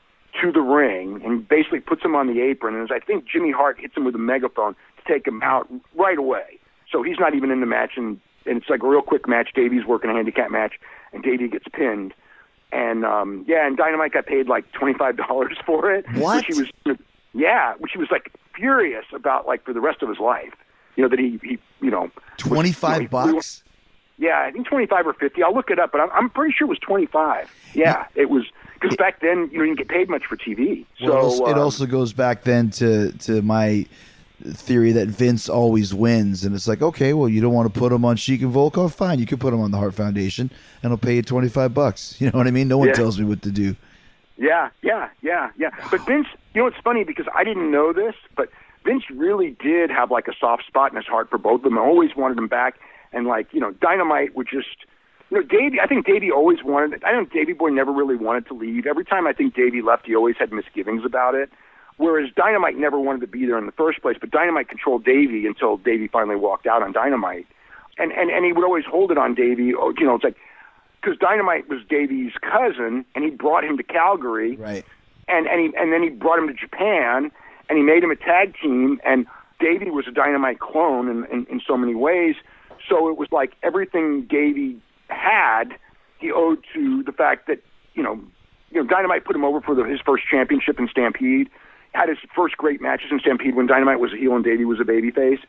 to the ring and basically puts him on the apron. And as I think Jimmy Hart hits him with a megaphone to take him out right away. So he's not even in the match, and, and it's like a real quick match. Davey's working a handicap match, and Davey gets pinned. And, um, yeah, and Dynamite got paid like twenty-five dollars for it. What? Which he was, yeah, which he was like furious about, like, for the rest of his life. You know, that he, he you know. twenty-five was, you know, bucks? He, yeah, I think twenty-five or fifty. I'll look it up, but I'm, I'm pretty sure it was twenty-five. Yeah, it was, because back then, you know, you didn't get paid much for T V. So well, it, also, um, it also goes back then to, to my theory that Vince always wins, and it's like, okay, well, you don't want to put him on Sheik and Volkov, fine, you can put him on the Hart Foundation, and I'll pay you twenty-five bucks. You know what I mean? No one yeah. tells me what to do. Yeah, yeah, yeah, yeah. But Vince, you know, it's funny because I didn't know this, but Vince really did have like a soft spot in his heart for both of them. I always wanted them back, and like, you know, Dynamite would just, you know, Davey. I think Davey always wanted. I think Davey Boy never really wanted to leave. Every time I think Davey left, he always had misgivings about it. Whereas Dynamite never wanted to be there in the first place, but Dynamite controlled Davey until Davey finally walked out on Dynamite. And and, and he would always hold it on Davey. You know, it's like, because Dynamite was Davey's cousin, and he brought him to Calgary. Right. And, and, he, and then he brought him to Japan, and he made him a tag team, and Davey was a Dynamite clone in, in, in so many ways. So it was like everything Davey had, he owed to the fact that, you know, you know, Dynamite put him over for the, his first championship in Stampede. Had his first great matches in Stampede when Dynamite was a heel and Davey was a babyface.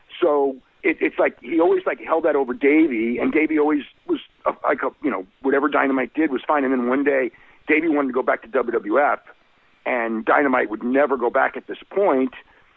So it, it's like he always like held that over Davey, and Davey always was a, like a, you know, whatever Dynamite did was fine. And then one day Davey wanted to go back to W W F, and Dynamite would never go back at this point,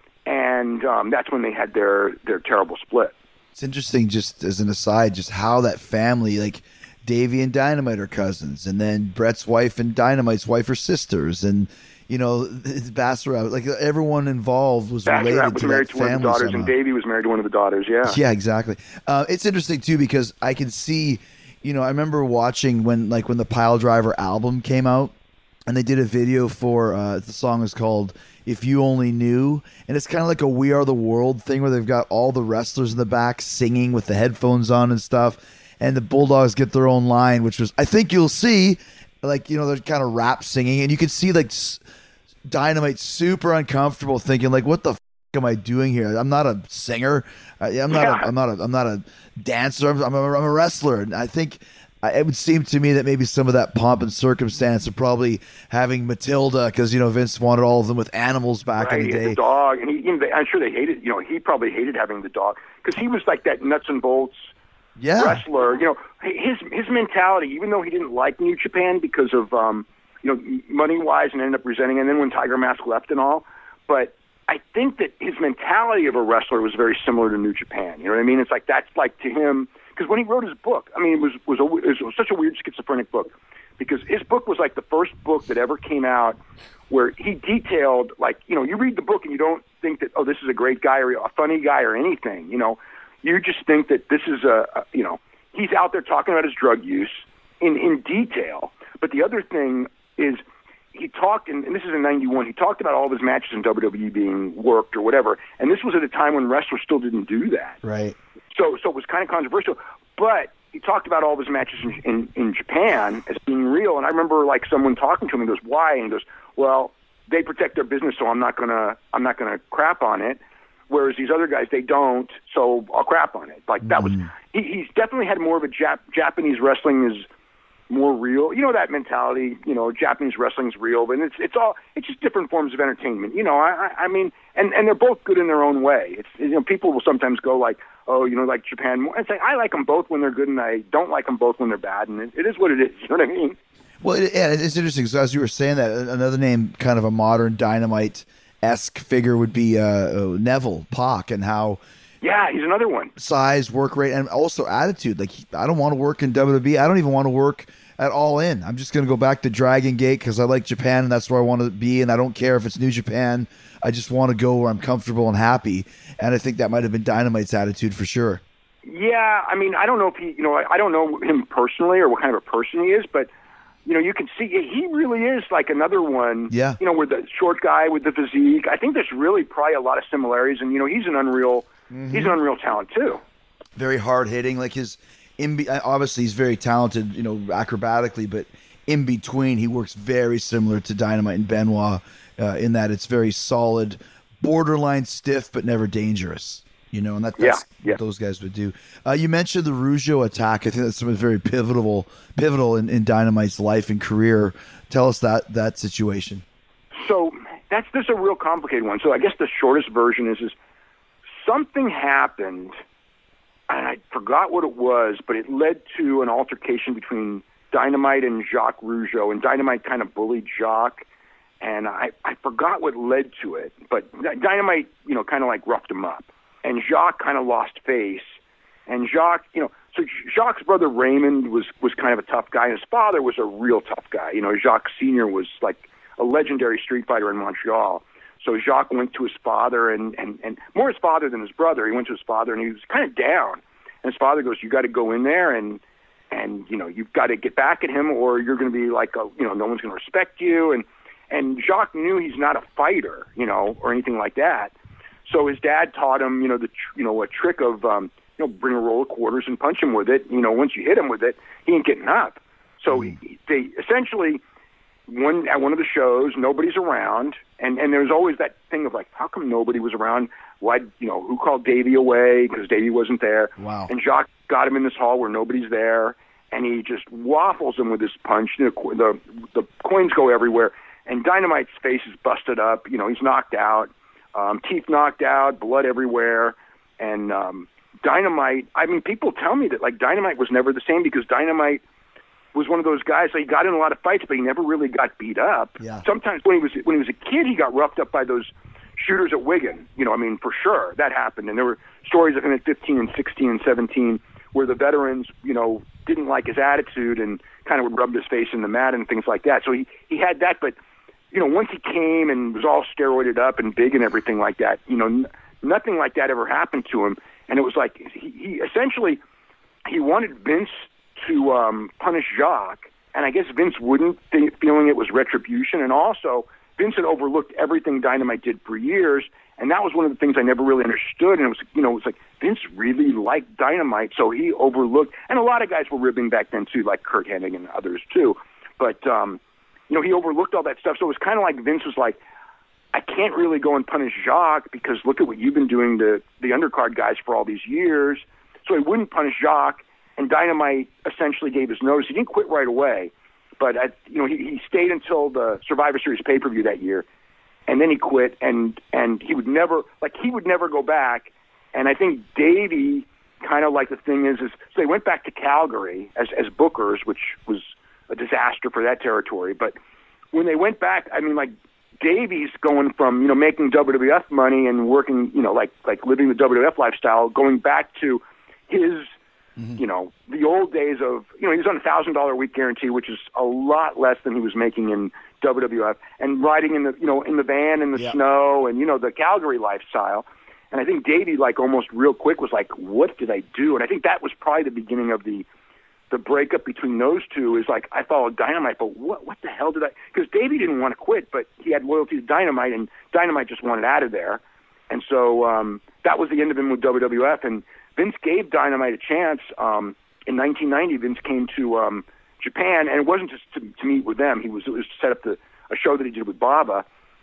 and um, that's when they had their their terrible split. It's interesting, just as an aside, just how that family, like Davey and Dynamite are cousins, and then Brett's wife and Dynamite's wife are sisters, and you know, Bassarat, like everyone involved was Bassarat related was to married that to one of family the daughters, somehow. and Davey was married to one of the daughters. Yeah, yeah, exactly. Uh, it's interesting too because I can see, you know, I remember watching when like when the Pile Driver album came out, and they did a video for uh, the song is called "If You Only Knew," and it's kind of like a "We Are the World" thing where they've got all the wrestlers in the back singing with the headphones on and stuff, and the Bulldogs get their own line, which was, I think you'll see, like, you know, they're kind of rap singing, and you can see like Dynamite super uncomfortable, thinking like, "What the f- am I doing here? I'm not a singer. I, I'm not. Yeah. A, I'm not. A, I'm not a dancer. I'm, I'm, a, I'm a wrestler." And I think I, it would seem to me that maybe some of that pomp and circumstance of probably having Matilda, because you know Vince wanted all of them with animals back right, in the he had day. the dog, and he, you know, they, I'm sure they hated. You know, he probably hated having the dog because he was like that nuts and bolts Yeah, wrestler. You know, his his mentality, even though he didn't like New Japan because of um, you know, money wise, and ended up resenting, and then when Tiger Mask left and all, but I think that his mentality of a wrestler was very similar to New Japan. You know what I mean? It's like that's like to him, because when he wrote his book, I mean, it was was, a, it was such a weird schizophrenic book, because his book was like the first book that ever came out where he detailed, like, you know, you read the book and you don't think that, oh, this is a great guy or a funny guy or anything. You know, you just think that this is a, a you know, he's out there talking about his drug use in in detail. But the other thing is, he talked, and, and this is in ninety-one, he talked about all of his matches in W W E being worked or whatever, and this was at a time when wrestlers still didn't do that. right. So so it was kind of controversial, but he talked about all of his matches in, in, in Japan as being real, and I remember like someone talking to him, and he goes, why? And he goes, well, they protect their business, so I'm not gonna I'm not gonna crap on it. Whereas these other guys, they don't, so I'll crap on it. Like that was he, he's definitely had more of a Jap, Japanese wrestling is more real. You know that mentality. You know, Japanese wrestling's real, but it's it's all it's just different forms of entertainment. You know, I I, I mean, and and they're both good in their own way. It's you know people will sometimes go like, oh, you know, like Japan more. It's like I like them both when they're good, and I don't like them both when they're bad, and it, it is what it is. You know what I mean? Well, it, yeah, it's interesting. So as you were saying that, another name, kind of a modern Dynamite-esque figure, would be uh, Neville Pac, and how yeah, he's another one. Size, work rate, and also attitude. Like I don't want to work in W W E. I don't even want to work at All In. I'm just going to go back to Dragon Gate because I like Japan and that's where I want to be, and I don't care if it's New Japan. I just want to go where I'm comfortable and happy. And I think that might have been Dynamite's attitude for sure. Yeah, I mean, I don't know if he, you know, I, I don't know him personally or what kind of a person he is, but you know, you can see he really is like another one. Yeah. You know, with the short guy with the physique. I think there's really probably a lot of similarities, and you know, he's an unreal, mm-hmm. he's an unreal talent too. Very hard hitting, like his. In be, obviously, he's very talented, you know, acrobatically, but in between, he works very similar to Dynamite and Benoit uh, in that it's very solid, borderline stiff, but never dangerous. You know, and that, that's yeah, yeah. what those guys would do. Uh, you mentioned the Rougeau attack. I think that's something very pivotal, pivotal in, in Dynamite's life and career. Tell us that that situation. So that's this is a real complicated one. So I guess the shortest version is is something happened. And I forgot what it was, but it led to an altercation between Dynamite and Jacques Rougeau, and Dynamite kind of bullied Jacques, and I, I forgot what led to it, but Dynamite, you know, kind of like roughed him up, and Jacques kind of lost face, and Jacques, you know, so Jacques' brother Raymond was, was kind of a tough guy, and his father was a real tough guy. You know, Jacques Senior was like a legendary street fighter in Montreal. So Jacques went to his father, and, and, and more his father than his brother. He went to his father, and he was kind of down. And his father goes, "You got to go in there, and and you know you've got to get back at him, or you're going to be like, a, you know, no one's going to respect you." And and Jacques knew he's not a fighter, you know, or anything like that. So his dad taught him, you know, the tr- you know a trick of um, you know bring a roll of quarters and punch him with it. You know, once you hit him with it, he ain't getting up. So mm. he, they essentially. One at one of the shows, nobody's around, and and there's always that thing of like, how come nobody was around? Why, you know, who called Davey away because Davey wasn't there? Wow. And Jacques got him in this hall where nobody's there, and he just waffles him with this punch. The the, the coins go everywhere, and Dynamite's face is busted up. You know, he's knocked out, um, teeth knocked out, blood everywhere, and um, Dynamite. I mean, people tell me that like Dynamite was never the same because Dynamite was one of those guys. So he got in a lot of fights, but he never really got beat up. Yeah. Sometimes when he was when he was a kid, he got roughed up by those shooters at Wigan. You know, I mean, for sure that happened. And there were stories of him at fifteen and sixteen and seventeen where the veterans, you know, didn't like his attitude and kind of would rub his face in the mat and things like that. So he he had that, but you know, once he came and was all steroided up and big and everything like that, you know, n- nothing like that ever happened to him. And it was like he, he essentially he wanted Vince to um, punish Jacques, and I guess Vince wouldn't, think, feeling it was retribution, and also Vince had overlooked everything Dynamite did for years, and that was one of the things I never really understood, and it was, you know, it was like Vince really liked Dynamite, so he overlooked, and a lot of guys were ribbing back then too, like Kurt Hennig and others too, but, um, you know, he overlooked all that stuff, so it was kind of like Vince was like, I can't really go and punish Jacques because look at what you've been doing to the undercard guys for all these years, so he wouldn't punish Jacques. And Dynamite essentially gave his notice. He didn't quit right away, but at, you know he, he stayed until the Survivor Series pay-per-view that year, and then he quit. And and he would never like he would never go back. And I think Davey kind of like the thing is is so they went back to Calgary as as bookers, which was a disaster for that territory. But when they went back, I mean, like Davey's going from you know making W W F money and working you know like like living the W W F lifestyle, going back to his. Mm-hmm. You know, the old days of, you know, he was on a one thousand dollars a week guarantee, which is a lot less than he was making in W W F, and riding in the, you know, in the van in the yeah. snow and, you know, the Calgary lifestyle. And I think Davey, like, almost real quick was like, what did I do? And I think that was probably the beginning of the the breakup between those two is like, I followed Dynamite, but what what the hell did I, because Davey didn't want to quit, but he had loyalty to Dynamite, and Dynamite just wanted out of there. And so um, that was the end of him with W W F, and Vince gave Dynamite a chance. Um, in nineteen ninety, Vince came to um, Japan, and it wasn't just to, to meet with them. He was it was to set up the, a show that he did with Baba,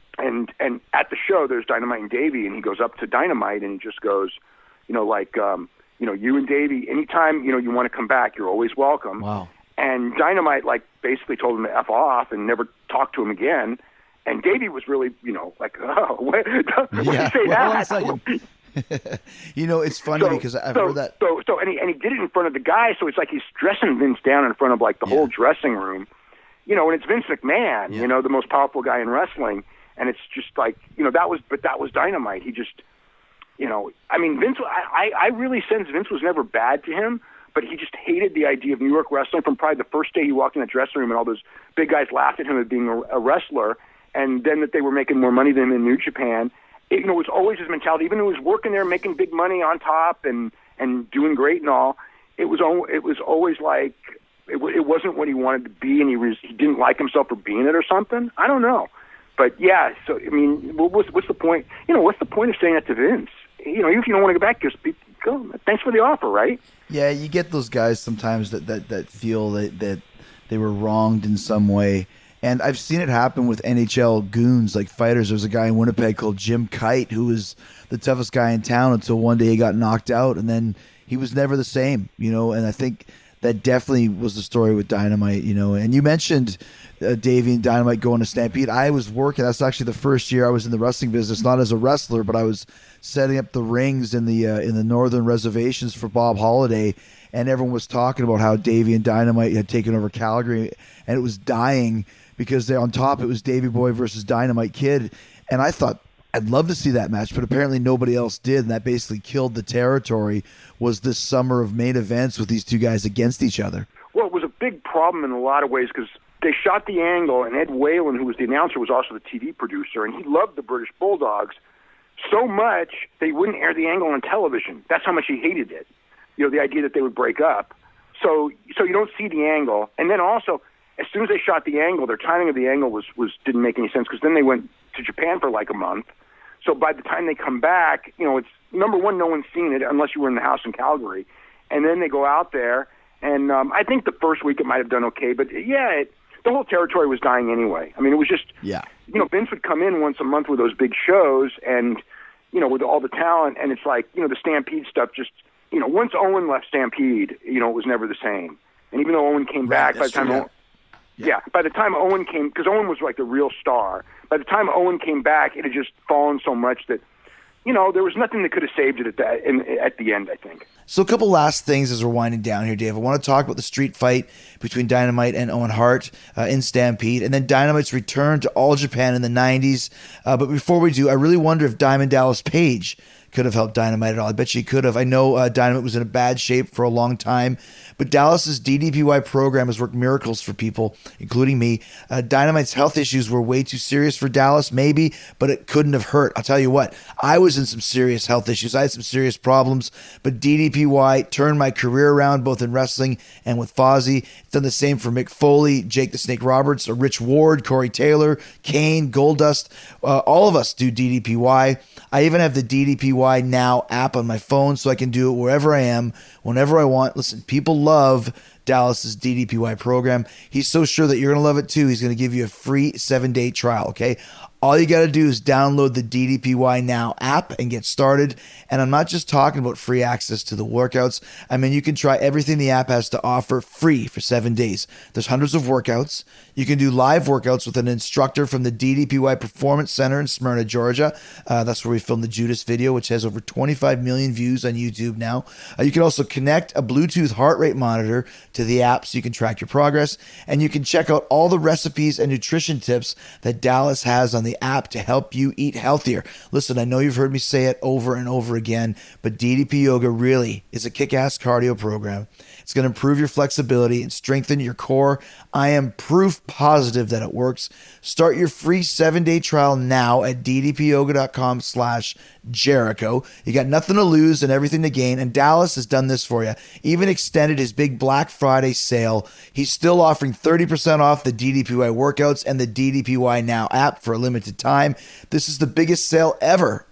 and and at the show, there's Dynamite and Davey, and he goes up to Dynamite and he just goes, you know, like, um, you know, you and Davey, anytime, you know, you want to come back, you're always welcome. Wow. And Dynamite, like, basically told him to F off and never talk to him again. And Davey was really, you know, like, oh, what, what Yeah, did you say well, that? one second. You know, it's funny So- because I've so, heard that. So, so, and he, and he did it in front of the guy, so it's like he's dressing Vince down in front of, like, the Yeah. whole dressing room. You know, and it's Vince McMahon, Yeah. you know, the most powerful guy in wrestling. And it's just like, you know, that was, but that was Dynamite. He just, you know, I mean, Vince, I, I I really sense Vince was never bad to him, but he just hated the idea of New York wrestling from probably the first day he walked in the dressing room and all those big guys laughed at him at being a, a wrestler, and then that they were making more money than him in New Japan. It, you know, it was always his mentality. Even when he was working there, making big money on top and and doing great and all, it was al- it was always like it, w- it wasn't what he wanted to be, and he was he didn't like himself for being it or something. I don't know, but yeah. So I mean, what- what's what's the point? You know, what's the point of saying that to Vince? You know, if you don't want to go back, just be, go. Thanks for the offer, right? Yeah, you get those guys sometimes that, that, that feel that, that they were wronged in some way. And I've seen it happen with N H L goons, like fighters. There's a guy in Winnipeg called Jim Kite who was the toughest guy in town until one day he got knocked out, and then he was never the same, you know. And I think that definitely was the story with Dynamite, you know. And you mentioned uh, Davey and Dynamite going to Stampede. I was working. That's actually the first year I was in the wrestling business, not as a wrestler, but I was setting up the rings in the uh, in the northern reservations for Bob Holliday, and everyone was talking about how Davey and Dynamite had taken over Calgary, and it was dying because they on top it was Davey Boy versus Dynamite Kid, and I thought I'd love to see that match, but apparently nobody else did, and that basically killed the territory. Was this summer of main events with these two guys against each other? Well, it was a big problem in a lot of ways because they shot the angle, and Ed Whalen, who was the announcer, was also the T V producer, and he loved the British Bulldogs so much they wouldn't air the angle on television. That's how much he hated it. You know, the idea that they would break up. So, so you don't see the angle, and then also, as soon as they shot the angle, their timing of the angle was was didn't make any sense because then they went to Japan for like a month. So by the time they come back, you know, it's number one, no one's seen it unless you were in the house in Calgary, and then they go out there, and um, I think the first week it might have done okay, but yeah, it, the whole territory was dying anyway. I mean, it was just, Yeah. you know, Vince would come in once a month with those big shows, and you know, with all the talent, and it's like, you know, the Stampede stuff just, you know, once Owen left Stampede, you know, it was never the same. And even though Owen came Right, back, by the that's time true, Owen, yeah. by the time Owen came, because Owen was like the real star. By the time Owen came back, it had just fallen so much that, you know, there was nothing that could have saved it at that in, at the end, I think. So a couple last things as we're winding down here, Dave. I want to talk about the street fight between Dynamite and Owen Hart uh, in Stampede, and then Dynamite's return to All Japan in the nineties. Uh, but before we do, I really wonder if Diamond Dallas Page could have helped Dynamite at all. I bet she could have. I know uh, Dynamite was in a bad shape for a long time, but Dallas's D D P Y program has worked miracles for people, including me. Uh, Dynamite's health issues were way too serious for Dallas, maybe, but it couldn't have hurt. I'll tell you what, I was in some serious health issues. I had some serious problems, but D D P Y turned my career around both in wrestling and with Fozzy. It's done the same for Mick Foley, Jake the Snake Roberts, Rich Ward, Corey Taylor, Kane, Goldust. Uh, all of us do D D P Y. I even have the D D P Y Now app on my phone so I can do it wherever I am, whenever I want. Listen, people love Dallas's D D P Y program. He's so sure that you're going to love it too. He's going to give you a free seven-day trial, okay? All you got to do is download the D D P Y Now app and get started. And I'm not just talking about free access to the workouts. I mean, you can try everything the app has to offer free for seven days. There's hundreds of workouts. You can do live workouts with an instructor from the D D P Y Performance Center in Smyrna, Georgia. Uh, that's where we filmed the Judas video, which has over twenty-five million views on YouTube now. Uh, you can also connect a Bluetooth heart rate monitor to the app so you can track your progress. And you can check out all the recipes and nutrition tips that Dallas has on the app to help you eat healthier. Listen, I know you've heard me say it over and over again, but D D P Yoga really is a kick-ass cardio program. It's going to improve your flexibility and strengthen your core. I am proof positive that it works. Start your free seven-day trial now at ddpyoga.com slash Jericho. You got nothing to lose and everything to gain, and Dallas has done this for you. Even extended his big Black Friday sale. He's still offering thirty percent off the D D P Y workouts and the D D P Y Now app for a limited time. This is the biggest sale ever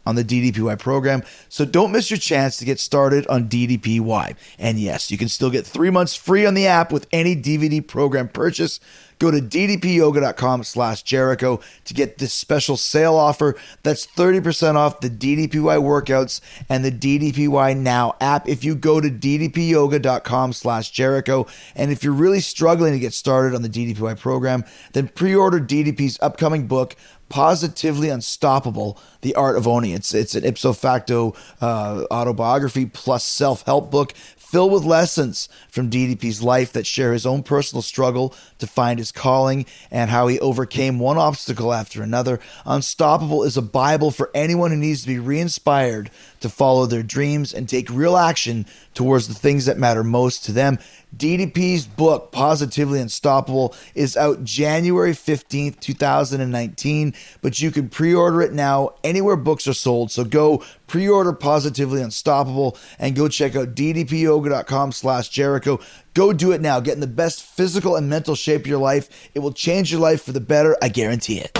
on the D D P Y program. So don't miss your chance to get started on D D P Y. And yes, you can still get three months free on the app with any D V D program purchase. Go to ddpyoga.com slash Jericho to get this special sale offer. That's thirty percent off the D D P Y workouts and the D D P Y Now app if you go to ddpyoga.com slash Jericho. And if you're really struggling to get started on the D D P Y program, then pre-order D D P's upcoming book, Positively Unstoppable, The Art of Owning. It's, it's an ipso facto uh, autobiography plus self-help book filled with lessons from D D P's life that share his own personal struggle to find his calling and how he overcame one obstacle after another. Unstoppable is a Bible for anyone who needs to be re-inspired to follow their dreams and take real action towards the things that matter most to them. D D P's book, Positively Unstoppable, is out January fifteenth, twenty nineteen, but you can pre-order it now anywhere books are sold. So go pre-order Positively Unstoppable and go check out ddpyoga.com slash Jericho. Go do it now. Get in the best physical and mental shape of your life. It will change your life for the better. I guarantee it.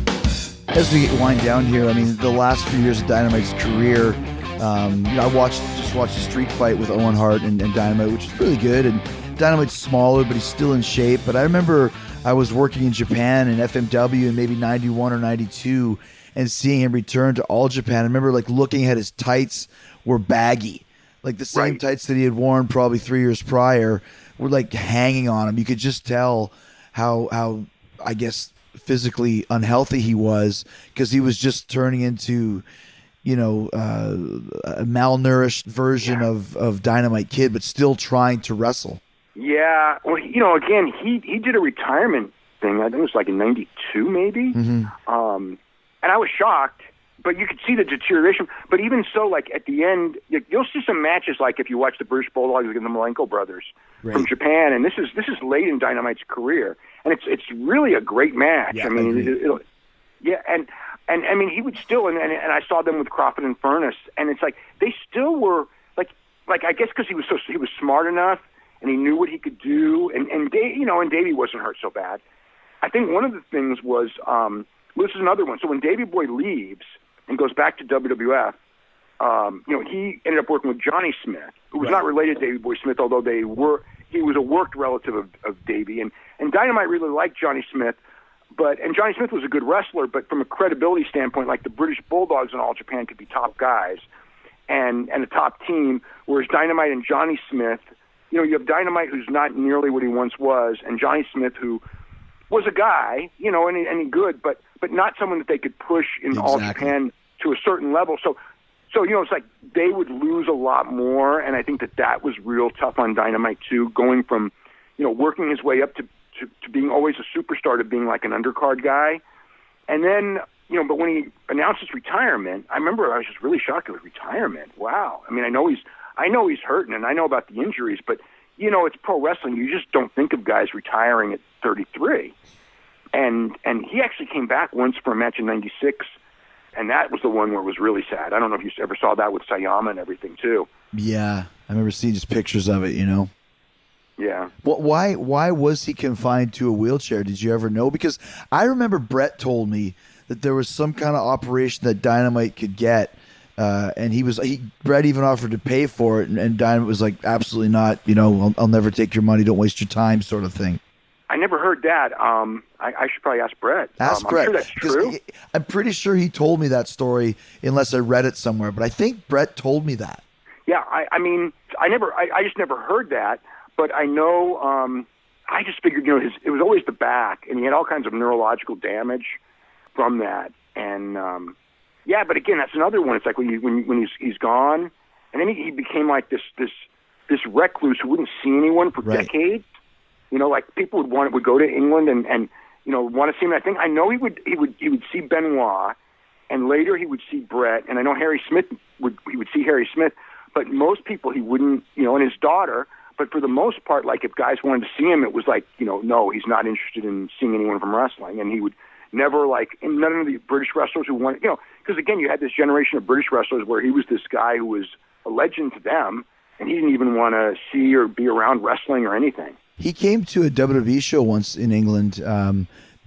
As we wind down here, I mean, the last few years of Dynamite's career, um, you know, I watched just watched a street fight with Owen Hart and, and Dynamite, which is really good. And Dynamite's smaller, but he's still in shape. But I remember I was working in Japan in F M W in maybe ninety-one or ninety-two and seeing him return to All Japan. I remember like looking at his tights were baggy. Like the same Right. tights that he had worn probably three years prior were like hanging on him. You could just tell how, how I guess, physically unhealthy he was because he was just turning into, you know, uh, a malnourished version Yeah. of, of Dynamite Kid, but still trying to wrestle. Yeah, well, you know, again, he he did a retirement thing. I think it was like in ninety-two, maybe. Mm-hmm. Um, and I was shocked, but you could see the deterioration. But even so, like at the end, you- you'll see some matches. Like if you watch the British Bulldogs against the Malenko brothers Right. from Japan, and this is this is late in Dynamite's career, and it's it's really a great match. Yeah, I mean, I agree. it, it'll, yeah, and and I mean, he would still, and, and and I saw them with Crawford and Furnace, and it's like they still were like like I guess because he was so he was smart enough. And he knew what he could do, and and Dave, you know, and Davey wasn't hurt so bad. I think one of the things was, um, well, this is another one. So when Davey Boy leaves and goes back to W W F, um, you know, he ended up working with Johnny Smith, who was Right. not related to Davey Boy Smith, although they were. He was a worked relative of, of Davey, and and Dynamite really liked Johnny Smith, but and Johnny Smith was a good wrestler, but from a credibility standpoint, like the British Bulldogs in All Japan could be top guys, and and a top team, whereas Dynamite and Johnny Smith. You know, you have Dynamite, who's not nearly what he once was, and Johnny Smith, who was a guy, you know, and, and good, but but not someone that they could push in All Exactly. Japan to a certain level. So, so you know, it's like they would lose a lot more, and I think that that was real tough on Dynamite too, going from, you know, working his way up to, to, to being always a superstar to being like an undercard guy. And then, you know, but when he announced his retirement, I remember I was just really shocked at his retirement. Wow. I mean, I know he's I know he's hurting, and I know about the injuries, but, you know, it's pro wrestling. You just don't think of guys retiring at thirty-three. And and he actually came back once for a match in ninety-six, and that was the one where it was really sad. I don't know if you ever saw that with Sayama and everything, too. Yeah, I remember seeing just pictures of it, you know. Yeah. Well, why why was he confined to a wheelchair? Did you ever know? Because I remember Brett told me that there was some kind of operation that Dynamite could get, uh, and he was he Brett even offered to pay for it, and, and Dynamite was like, absolutely not. You know, I'll, I'll never take your money. Don't waste your time, sort of thing. I never heard that. Um, I, I should probably ask Brett. Ask um, Brett. I'm sure that's 'cause true. he- I'm pretty sure he told me that story, unless I read it somewhere. But I think Brett told me that. Yeah, I, I mean, I never, I, I just never heard that, but I know, um, I just figured, you know, his, it was always the back, and he had all kinds of neurological damage from that, and um, yeah, but again, that's another one. It's like when you, when when he's he's gone, and then he, he became like this this this recluse who wouldn't see anyone for Right. decades. You know, like people would want would go to England and and you know want to see him. I think I know he would he would he would see Benoit, and later he would see Brett, and I know Harry Smith would he would see Harry Smith. But most people he wouldn't, you know, and his daughter. But for the most part, like if guys wanted to see him, it was like, you know, no, he's not interested in seeing anyone from wrestling. And he would never like, and none of the British wrestlers who wanted, you know, because again, you had this generation of British wrestlers where he was this guy who was a legend to them, and he didn't even want to see or be around wrestling or anything. He came to a W W E show once in England um,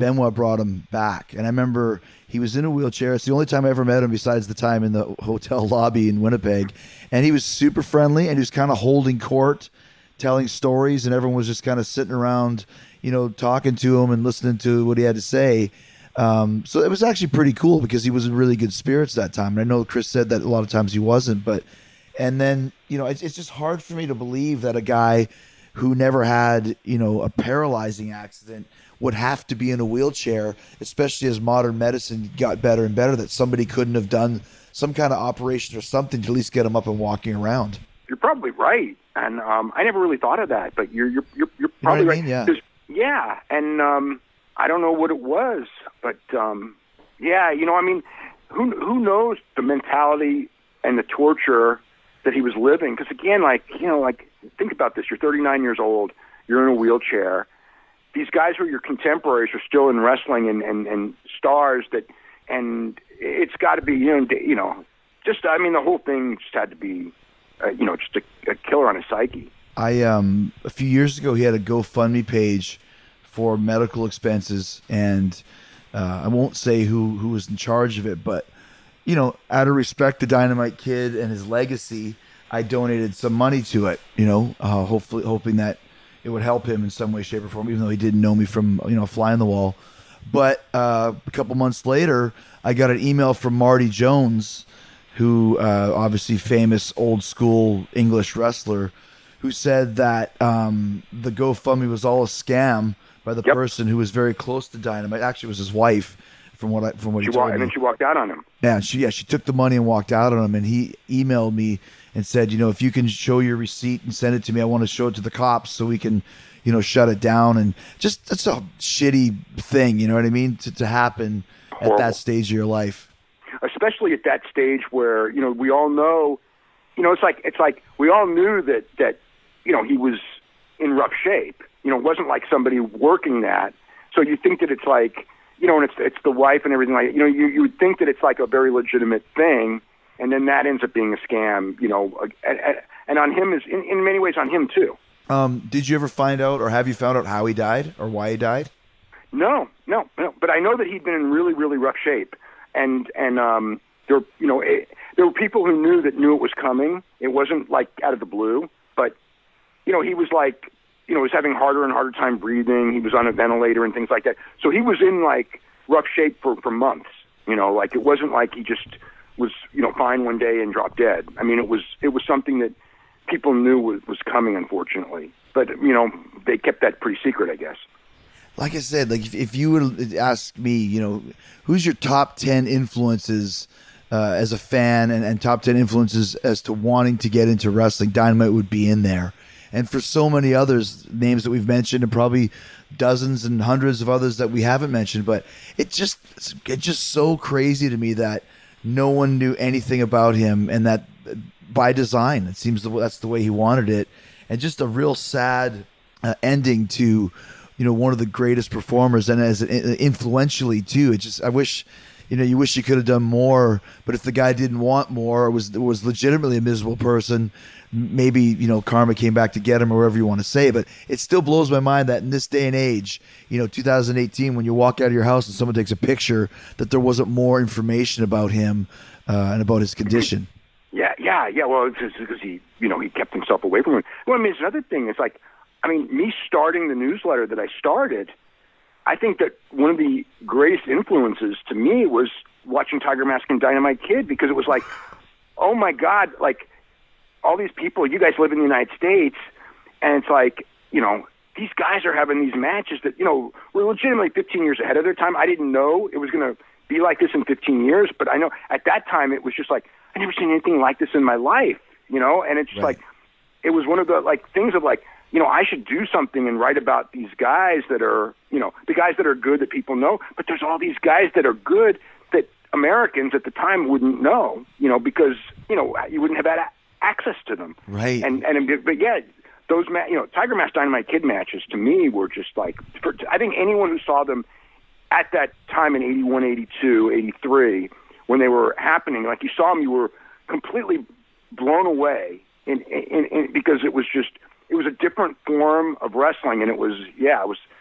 Benoit brought him back. And I remember he was in a wheelchair. It's the only time I ever met him besides the time in the hotel lobby in Winnipeg. And he was super friendly, and he was kind of holding court, telling stories, and everyone was just kind of sitting around, you know, talking to him and listening to what he had to say. Um, so it was actually pretty cool because he was in really good spirits that time. And I know Chris said that a lot of times he wasn't, but, and then, you know, it's, it's just hard for me to believe that a guy who never had, you know, a paralyzing accident would have to be in a wheelchair, especially as modern medicine got better and better, that somebody couldn't have done some kind of operation or something to at least get him up and walking around. You're probably right. And, um, I never really thought of that, but you're, you're, you're, you're You know what probably I right. mean? Yeah. 'Cause- yeah. And, um, I don't know what it was, but, um, yeah, you know, I mean, who, who knows the mentality and the torture that he was living? Because again, like, you know, like, think about this. You're thirty-nine years old. You're in a wheelchair. These guys who are your contemporaries are still in wrestling and, and, and stars that, and it's got to be, you know, you know, just, I mean, the whole thing just had to be, uh, you know, just a, a killer on his psyche. I, um, a few years ago, he had a GoFundMe page for medical expenses, and uh, I won't say who, who was in charge of it, but, you know, out of respect to Dynamite Kid and his legacy, I donated some money to it, you know, uh, hopefully hoping that it would help him in some way, shape, or form, even though he didn't know me from, you know, a fly on the wall. But uh, a couple months later, I got an email from Marty Jones, who uh, obviously famous old school English wrestler, who said that um, the GoFundMe was all a scam by the Yep. person who was very close to Dynamite. Actually, it was his wife, from what I, from what She he told walked, me. and then she walked out on him. Yeah, she yeah she took the money and walked out on him, and he emailed me and said, you know, if you can show your receipt and send it to me, I want to show it to the cops so we can, you know, shut it down. And just that's a shitty thing, you know what I mean, to to happen Horrible. at that stage of your life. Especially at that stage where, you know, we all know, you know, it's like it's like we all knew that that you know he was in rough shape. You know, it wasn't like somebody working that. So you think that it's like, you know, and it's it's the wife and everything like that. You know, you you would think that it's like a very legitimate thing, and then that ends up being a scam. You know, and, and on him is in, in many ways on him too. Um, did you ever find out, or have you found out how he died or why he died? No, no, no. But I know that he'd been in really, really rough shape, and and um, there, you know, it, there were people who knew that knew it was coming. It wasn't like out of the blue, but you know, he was like, you know, was having harder and harder time breathing. He was on a ventilator and things like that. So he was in like rough shape for for months. You know, like it wasn't like he just was, you know, fine one day and dropped dead. I mean, it was it was something that people knew was, was coming, unfortunately. But you know, they kept that pretty secret, I guess. Like I said, like if, if you would ask me, you know, who's your top ten influences uh, as a fan, and, and top ten influences as to wanting to get into wrestling, Dynamite would be in there. And for so many others, names that we've mentioned, and probably dozens and hundreds of others that we haven't mentioned, but it just it's just so crazy to me that no one knew anything about him, and that by design, it seems that's the way he wanted it, and just a real sad uh, ending to, you know, one of the greatest performers, and as influentially too. It just I wish. You know, you wish you could have done more, but if the guy didn't want more, or was was legitimately a miserable person, maybe, you know, karma came back to get him, or whatever you want to say. But it still blows my mind that in this day and age, you know, two thousand eighteen, when you walk out of your house and someone takes a picture, that there wasn't more information about him uh, and about his condition. Yeah, yeah, yeah. Well, it's because he, you know, he kept himself away from it. Well, I mean, it's another thing. It's like, I mean, me starting the newsletter that I started, I think that one of the greatest influences to me was watching Tiger Mask and Dynamite Kid, because it was like, oh my God, like all these people, you guys live in the United States, and it's like, you know, these guys are having these matches that, you know, were legitimately fifteen years ahead of their time. I didn't know it was going to be like this in fifteen years, but I know at that time it was just like, I never seen anything like this in my life, you know, and it's just Right. like, it was one of the like things of like, you know, I should do something and write about these guys that are, you know, the guys that are good that people know, but there's all these guys that are good that Americans at the time wouldn't know, you know, because, you know, you wouldn't have had a- access to them. Right. And, and, but yeah, those, ma- you know, Tiger Mask Dynamite Kid matches to me were just like, for, I think anyone who saw them at that time in eighty-one, eighty-two, eighty-three, when they were happening, like you saw them, you were completely blown away in, in, in because it was just, it was a different form of wrestling, and it was, yeah, it was,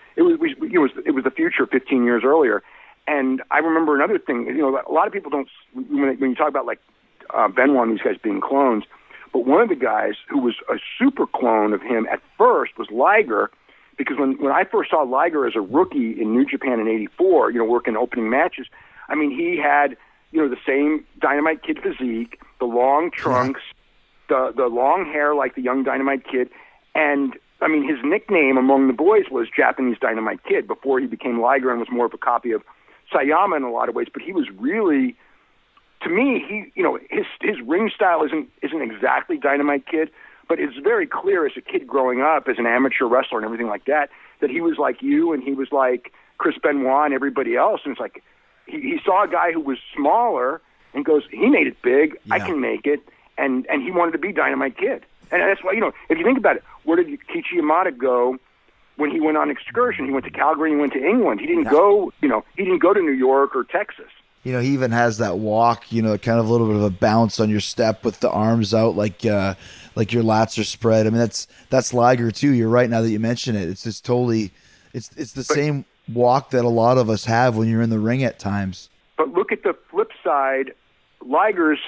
it was we, it was it was the future fifteen years earlier. And I remember another thing. You know, a lot of people don't when, when you talk about like uh, Benoit and these guys being clones. But one of the guys who was a super clone of him at first was Liger, because when, when I first saw Liger as a rookie in New Japan in eighty-four, you know, working opening matches, I mean, he had, you know, the same Dynamite Kid physique, the long trunks, the the long hair like the young Dynamite Kid, and, I mean, his nickname among the boys was Japanese Dynamite Kid before he became Liger and was more of a copy of Sayama in a lot of ways, but he was really... To me, he, you know, his his ring style isn't isn't exactly Dynamite Kid, but it's very clear as a kid growing up as an amateur wrestler and everything like that, that he was like you and he was like Chris Benoit and everybody else. And it's like he, he saw a guy who was smaller and goes, he made it big, yeah. I can make it, and and he wanted to be Dynamite Kid. And that's why, you know, if you think about it, where did Kichi Yamada go when he went on excursion? He went to Calgary, he went to England. He didn't yeah. go, you know, he didn't go to New York or Texas. You know, he even has that walk, you know, kind of a little bit of a bounce on your step with the arms out like uh, like your lats are spread. I mean, that's that's Liger too. You're right now that you mention it. It's just totally, it's it's the but, same walk that a lot of us have when you're in the ring at times. But look at the flip side. Liger's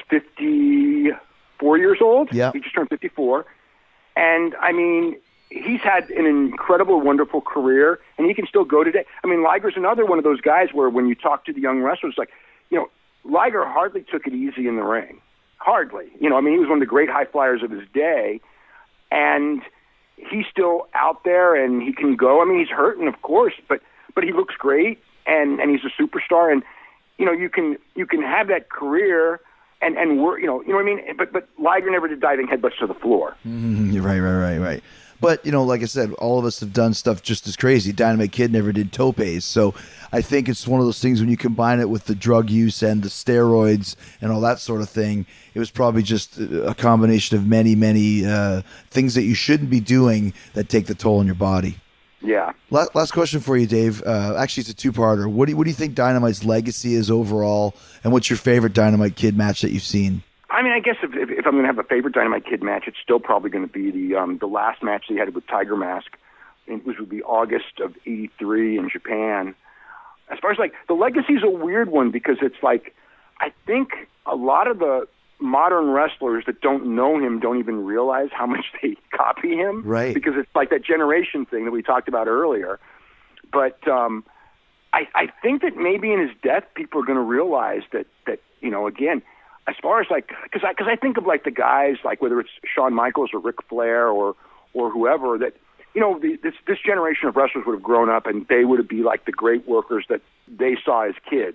fifty-four years old. Yeah. He just turned fifty-four. And, I mean, he's had an incredible, wonderful career, and he can still go today. I mean, Liger's another one of those guys where when you talk to the young wrestlers, like, you know, Liger hardly took it easy in the ring. Hardly. You know, I mean, he was one of the great high flyers of his day, and he's still out there, and he can go. I mean, he's hurting, of course, but but he looks great, and, and he's a superstar, and, you know, you can you can have that career and, and work, you know, you know what I mean? But, but Liger never did diving headbutts to the floor. Mm, you're right, right, right, right. But, you know, like I said, all of us have done stuff just as crazy. Dynamite Kid never did topes. So I think it's one of those things when you combine it with the drug use and the steroids and all that sort of thing, it was probably just a combination of many, many uh, things that you shouldn't be doing that take the toll on your body. Yeah. Last, last question for you, Dave. Uh, actually, it's a two-parter. What do, you, what do you think Dynamite's legacy is overall, and what's your favorite Dynamite Kid match that you've seen? I mean, I guess if, if, if I'm going to have a favorite Dynamite Kid match, it's still probably going to be the um, the last match they had with Tiger Mask, which would be August of eighty-three in Japan. As far as, like, the legacy is a weird one because it's like, I think a lot of the modern wrestlers that don't know him don't even realize how much they copy him. Right. Because it's like that generation thing that we talked about earlier. But um, I, I think that maybe in his death, people are going to realize that, that, you know, again, as far as like, because I, cause I think of like the guys, like whether it's Shawn Michaels or Ric Flair or or whoever, that, you know, the, this this generation of wrestlers would have grown up and they would be like the great workers that they saw as kids.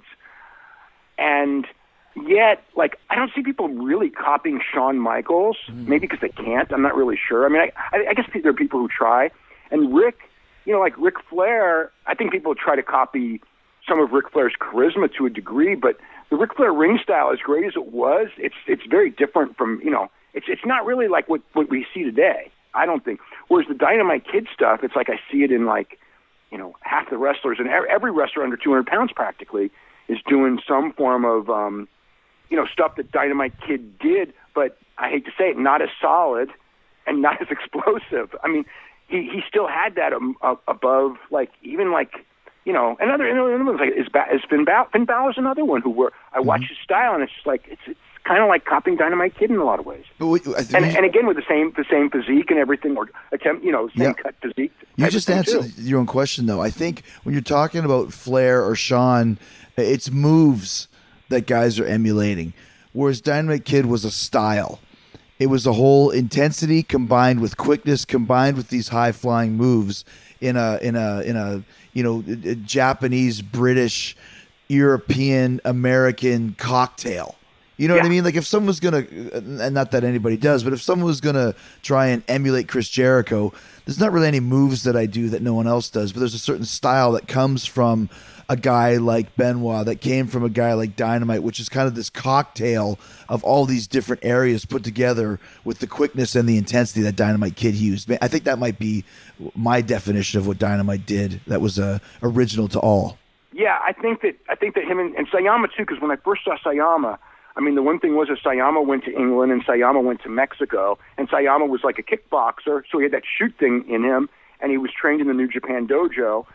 And yet, like, I don't see people really copying Shawn Michaels, mm. maybe because they can't. I'm not really sure. I mean, I, I, I guess there are people who try. And Rick, you know, like Ric Flair, I think people try to copy some of Ric Flair's charisma to a degree, but the Ric Flair ring style, as great as it was, it's it's very different from, you know, it's it's not really like what, what we see today, I don't think. Whereas the Dynamite Kid stuff, it's like I see it in like, you know, half the wrestlers, and every wrestler under two hundred pounds practically is doing some form of, um, you know, stuff that Dynamite Kid did, but I hate to say it, not as solid and not as explosive. I mean, he, he still had that um, uh, above, like, even like, you know, another, another one's like is, is Finn Balor. Finn Balor's another one who were I watch mm-hmm. his style and it's just like it's it's kind of like copying Dynamite Kid in a lot of ways. But wait, I and, and again with the same the same physique and everything, or attempt, you know, same yeah. cut physique. You just answered too. your own question though. I think when you're talking about Flair or Shawn, it's moves that guys are emulating, whereas Dynamite Kid was a style. It was a whole intensity combined with quickness, combined with these high flying moves in a in a in a you know a Japanese, British, European, American cocktail. You know yeah. what I mean? Like if someone was gonna, and not that anybody does, but if someone was gonna try and emulate Chris Jericho, there's not really any moves that I do that no one else does, but there's a certain style that comes from a guy like Benoit, that came from a guy like Dynamite, which is kind of this cocktail of all these different areas put together with the quickness and the intensity that Dynamite Kid used. I think that might be my definition of what Dynamite did. That was uh, original to all. Yeah, I think that I think that him and, and Sayama too. Because when I first saw Sayama, I mean, the one thing was that Sayama went to England and Sayama went to Mexico, and Sayama was like a kickboxer, so he had that shoot thing in him, and he was trained in the New Japan dojo.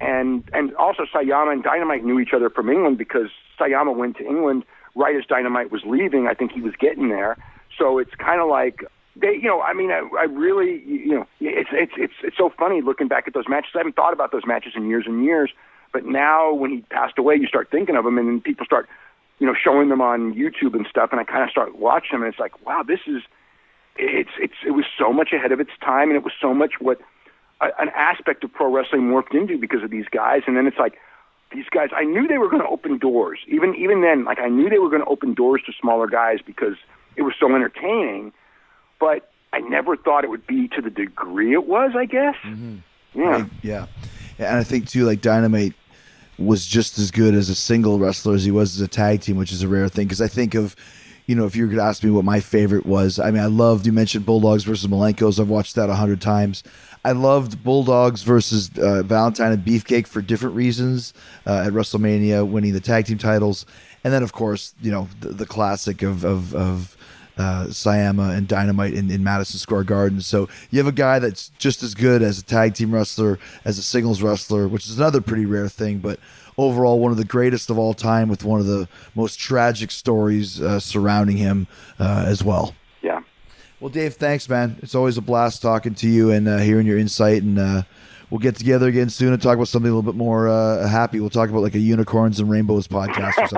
and and also Sayama and Dynamite knew each other from England because Sayama went to England right as Dynamite was leaving. I think he was getting there. So it's kind of like they, you know, I mean, I, I really, you know, it's it's it's it's so funny looking back at those matches. I haven't thought about those matches in years and years, but now when he passed away, you start thinking of them, and then people start, you know, showing them on YouTube and stuff, and I kind of start watching them, and it's like, wow, this is, it's it's it was so much ahead of its time, and it was so much what a, an aspect of pro wrestling morphed into because of these guys, and then it's like, these guys, I knew they were going to open doors. Even even then, like I knew they were going to open doors to smaller guys because it was so entertaining, but I never thought it would be to the degree it was, I guess. Mm-hmm. Yeah. I, yeah. And I think, too, like Dynamite was just as good as a single wrestler as he was as a tag team, which is a rare thing. Because I think of, you know, if you were going to ask me what my favorite was, I mean, I loved, you mentioned Bulldogs versus Malenkos. I've watched that a hundred times. I loved Bulldogs versus uh, Valentine and Beefcake for different reasons uh, at WrestleMania, winning the tag team titles. And then, of course, you know, the, the classic of, of, of uh, Sayama and Dynamite in, in Madison Square Garden. So you have a guy that's just as good as a tag team wrestler, as a singles wrestler, which is another pretty rare thing, but overall one of the greatest of all time with one of the most tragic stories uh, surrounding him uh, as well. Yeah. Well, Dave, thanks, man. It's always a blast talking to you and uh, hearing your insight, and uh, we'll get together again soon and talk about something a little bit more uh, happy. We'll talk about like a Unicorns and Rainbows podcast or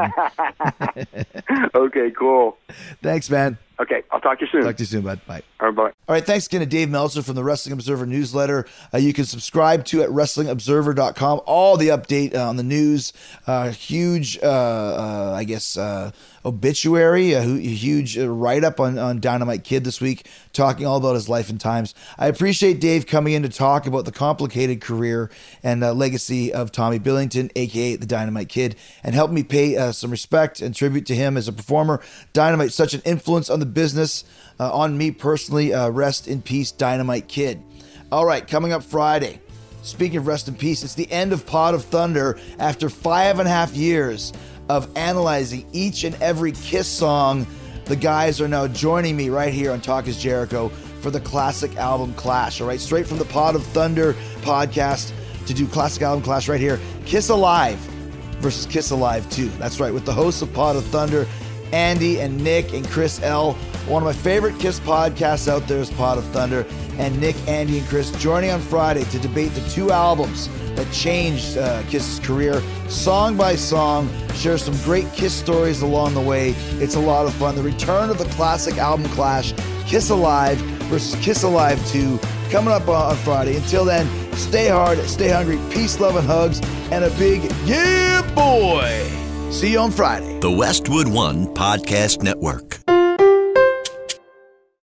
something. Okay, cool. Thanks, man. Okay, I'll talk to you soon. Talk to you soon, bud. Bye. All right, bye. All right, thanks again to Dave Meltzer from the Wrestling Observer newsletter. Uh, you can subscribe to at wrestling observer dot com. All the update uh, on the news. Uh, huge, uh, uh, I guess, uh, obituary, a huge write-up on, on Dynamite Kid this week, talking all about his life and times. I appreciate Dave coming in to talk about the complicated career and uh, legacy of Tommy Billington, a k a the Dynamite Kid, and help me pay uh, some respect and tribute to him as a performer. Dynamite's such an influence on the business, uh, on me personally. Uh, rest in peace, Dynamite Kid. All right, coming up Friday. Speaking of rest in peace, it's the end of Pod of Thunder after five and a half years of analyzing each and every Kiss song. The guys are now joining me right here on Talk is Jericho for the Classic Album Clash. All right, straight from the Pod of Thunder podcast to do Classic Album Clash right here. Kiss Alive versus Kiss Alive two. That's right, with the hosts of Pod of Thunder, Andy and Nick and Chris L. One of my favorite Kiss podcasts out there is Pod of Thunder, and Nick, Andy, and Chris joining on Friday to debate the two albums that changed uh, Kiss's career, song by song, share some great Kiss stories along the way. It's a lot of fun. The return of the Classic Album Clash, Kiss Alive versus Kiss Alive two, coming up on Friday. Until then, stay hard, stay hungry, peace, love, and hugs, and a big yeah, boy. See you on Friday. The Westwood One Podcast Network.